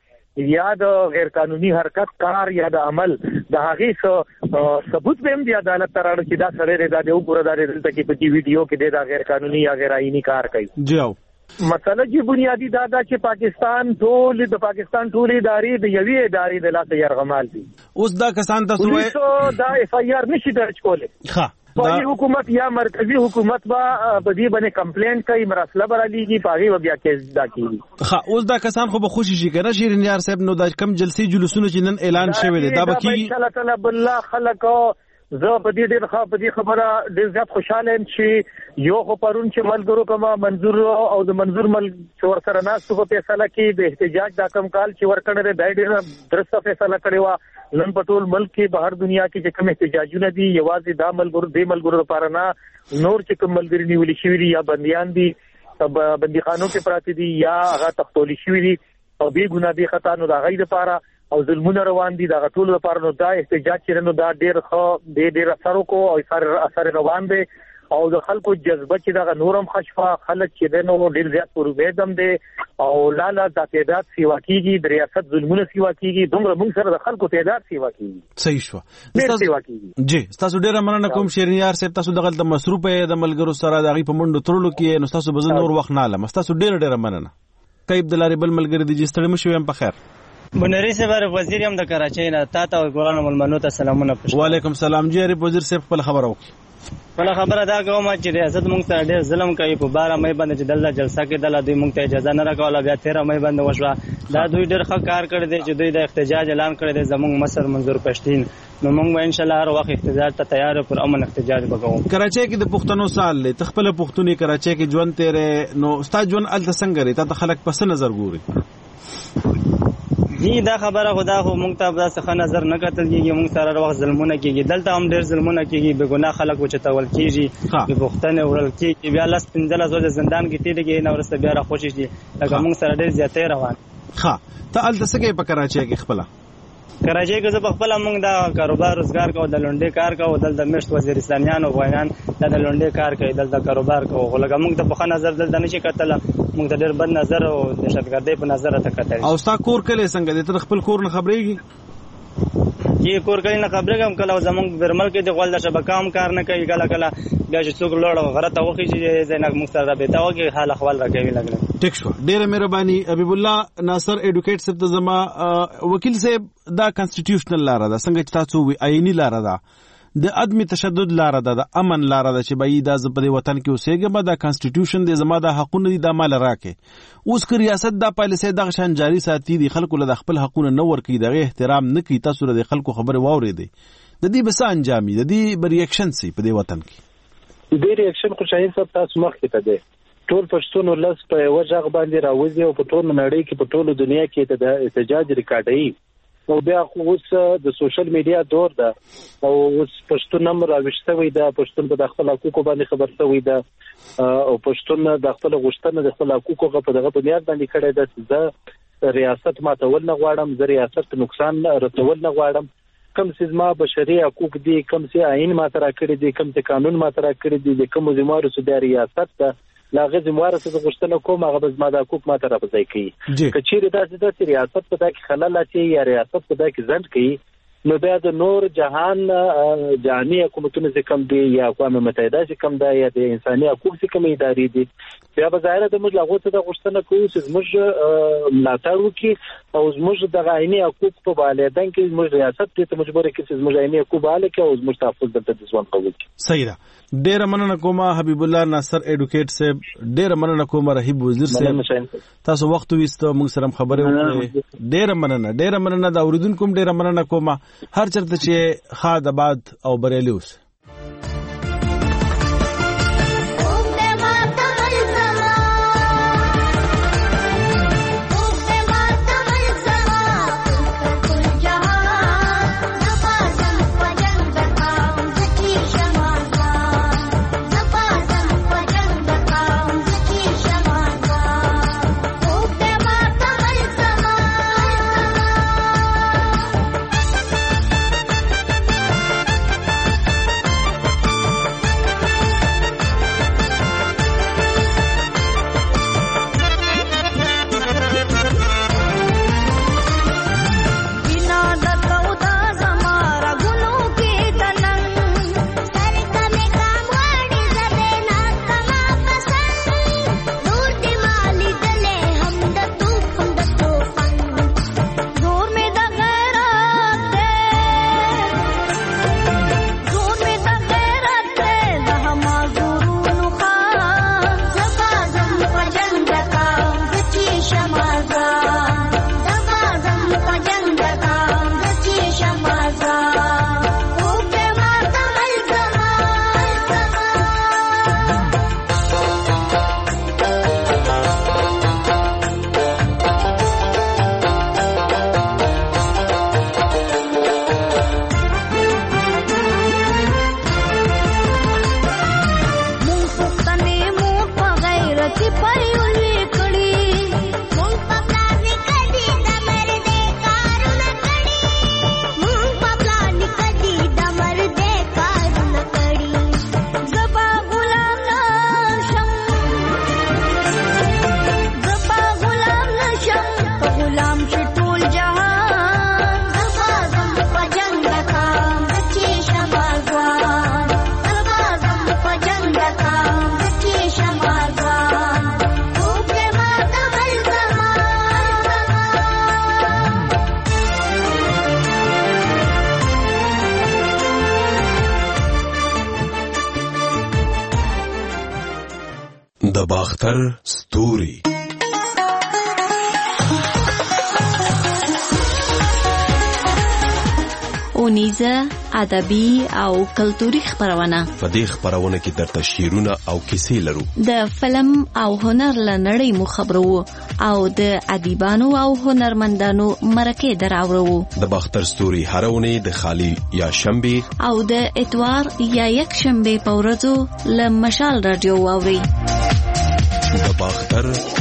یا د غیر قانوني حرکت کار یا د عمل د هغه ثبوت به هم د عدالت تر اړه چې دا سره د دې وګوره د دلته کې په دې ویډیو کې د غیر قانوني یا غیر آئینی کار کوي جی مسله چې بنیادی دا دا چې پاکستان ټول د پاکستان ټول ادارې د یوې ادارې د لاسه یرغمال دي اوس دا کسان تاسو وایي دا اف آی آر نشي درج کوله ښه فدرالي حکومت یا مرکزی حکومت با په دې باندې کمپلینټ کوي مراسله براليږي پاغي و بیا کیس دا کوي ښه اوس دا کسان خو به خوشی شي کنه شیرینیار صاحب نو دا کم جلسې جلوسونه چې نن اعلان شوی دی دا به کی ان شاء الله تعالی بالله خلک زه په دې ډېر ښه په دې خبره ډېر زیات خوشاله یم چې یو خو پرون چې ملګرو کومه منظور او د منظور مل چې ورسره ناستو په فیصله کې د احتجاج دا کم کال چې ورکړل دی ډېر درسته فیصله کړې وه نن په ټول ملک کې بهر دنیا کې چې کوم احتجاجونه دي یوازې دا ملګرو دې ملګرو لپاره نه نور چې کوم ملګري نیول شوي دي یا بنديان دي بنديخانو کې پراته دي یا هغه تختول شوي دي او بې ګناه بې خطا نو د هغوی دپاره او ظلمونه روان دي دغه ټولو لپاره نو دا احتجاج چې نو دا ډېر ښه دی ډېر اثر وکړو او اثر روان دی او د خلکو جذبه چې دغه نورم خشفه خلک چې دی نو ډېر زیات پر امید هم دی او لاله دا تعداد سیوا کېږي د ریاست ظلمونه سیوا کېږي دومره موږ سره د خلکو تعداد سیوا کېږي صحیح شوه ډېر سیوا کېږي جی ستاسو ډېره مننه کوم شیرینیار صاحب تاسو دغلته مصروف یې د ملګرو سره د هغې په منډو تړلو کې نو ستاسو به زه نور وخت نه علم ستاسو ډېره ډېره مننه کیب د لارې بل ملګري دي چې ستړي مه شوي یم په خیر بنری صاحب وزیر هم د کراچۍ نه تا ته ګورانو ملمنو ته سلامونه پښتو وعلیکم سلام جی ری وزیر صاحب خپل خبره وکړي خپل خبره دا کوم چې ریاست مونږ ته ډېر ظلم کوي په بارہ مې باندې چې دلته جلسه کې دلته دوی مونږ ته اجازه نه راکوله بیا تیرہ مې باندې وشوه دا دوی ډېر ښه کار کړی دی چې دوی د احتجاج اعلان کړی دی زمونږ مصر منظور پښتين نو مونږ ان شاء الله هر وخت احتجاج ته تیار پر امن احتجاج وکړو کراچۍ کې د پښتنو سال له تخپل پښتوني کراچۍ کې ژوند تیرې نو ستا ژوند ال څنګه لري ته خلک پس نظر ګوري جی دا خبره خدا خو مونږ ته دا څه نظر نه کتل کیږي مونږ سره وخت ظلمونه کیږي دلته هم ډېر ظلمونه کیږي بے ګناه خلک وچ تول کیږي په پښتنه ورل کیږي بیا لاس پنځله زوجه زندان کې تیریږي نو ورسته بیا را خوشی دي لکه مونږ سره ډېر زیاتې روان ښه ته ال څه په کراچۍ کې خپل کراچۍ کې زه په خپل مونږ دا کاروبار روزګار کوو د لونډې کار کوو دلته مشت وزیرستانیان او افغانان دا د لونډې کار کوي دلته کاروبار کوو لکه مونږ ته په نظر دلته نشي کتل مونږ ته ډېر بد نظر او دهشتګردۍ په نظر ته کتل او ستا کور کله څنګه دې تر خپل کور نه خبرېږي چې کور کله نه خبرېږم کله زمونږ برمل کې د غول د شبکه هم کار نه کوي کله کله بیا چې څوک لوړ غره ته وخی چې زینک مونږ سره رابطه وکړي حال احوال راکوي لګل ټیک شو ډېره مهرباني حبیب الله ناصر ایډوکیټ صاحب ته زما وکیل صاحب دا کانسټیټیوشنل لاره ده څنګه چې تاسو وی آئینی لاره ده د عدم تشدد لاره ده د امن لاره ده چې به دا ز په وطن کې اوسېږم دا کانسټیټیوشن د زما د حقوقو دي د مال راکې اوس که ریاست د پالیسي د شان جاری ساتي دي خلکو له خپل حقوقو نه ورکي دغه احترام نه کوي تاسو د خلکو خبره واوري دي د دې بس انجامي د دې ریاکشن سي په دې وطن کې د ریاکشن خو شاهین صاحب تاسو مخ کې ده ټول پښتون ولس په وجه باندې راوځي او په ټول نړۍ کې په ټول دنیا کې د احتجاج ریکارډي او بیا خو اوس د سوشل میډیا دور ده او اوس پښتون هم راوښتوي دا پښتون په خپل حقوقو باندې خبر شوی ده او پښتون د خپل غوښتنه د خپل حقوقو په دغه بنیاد باندې کړی ده چې ریاست ماتول نه غواړم زه ریاست نقصان رسول نه غواړم کم څه ما بشري حقوق دي کم څه آئین ماته را کړی دي کم څه قانون ماته را کړی دي د کوم ذمہوار سو د ریاست ده لاغه ذمہوار څه غوښتنه کوم هغه بس ما د حقوق ماته را پځای کوي کچېره داسې د ریاست په دغه خلل اچي یا ریاست په دغه ځند کوي نو بیا د نور جهان جهاني حکومتونو چې کم دي یا اقوام متحده چې کم ده یا د انساني حقوق چې کم ادارې دي بیا به ظاهره د موږ لاغو ته د غوښتنه کوو چې موږ ملاتړ وکړي او موږ د عیني حقوق په بالادن کې موږ ریاست ته مجبور کړي چې موږ عیني حقوق باندې کې او موږ تحفظ دلته د ځوان قبول کړي صحیح ده ډېر مننه کوم حبیب الله ناصر ایډوکیټ صاحب ډېر مننه کوم رهیب وزیر صاحب تاسو وخت وېستو موږ سره خبرې وکړې ډېر مننه ډېر مننه دا اوریدونکو ډېر مننه کوم هر چرته چې خاد آباد او بریالي اوس د باختر ستوري. اونیزه ادبي او کلتوري خبرونه. په دې خبرونه کې درته شعرونه او کیسې لرو. د فلم او هنر لنړۍ مو خبرو او د ادیبانو او هنرمندانو مرکه دراوړو. د باختر ستوري هرونه د خالی یا شنبه او د اتوار یا یک شنبه په ورځو له مشال رادیو واوري. د باختر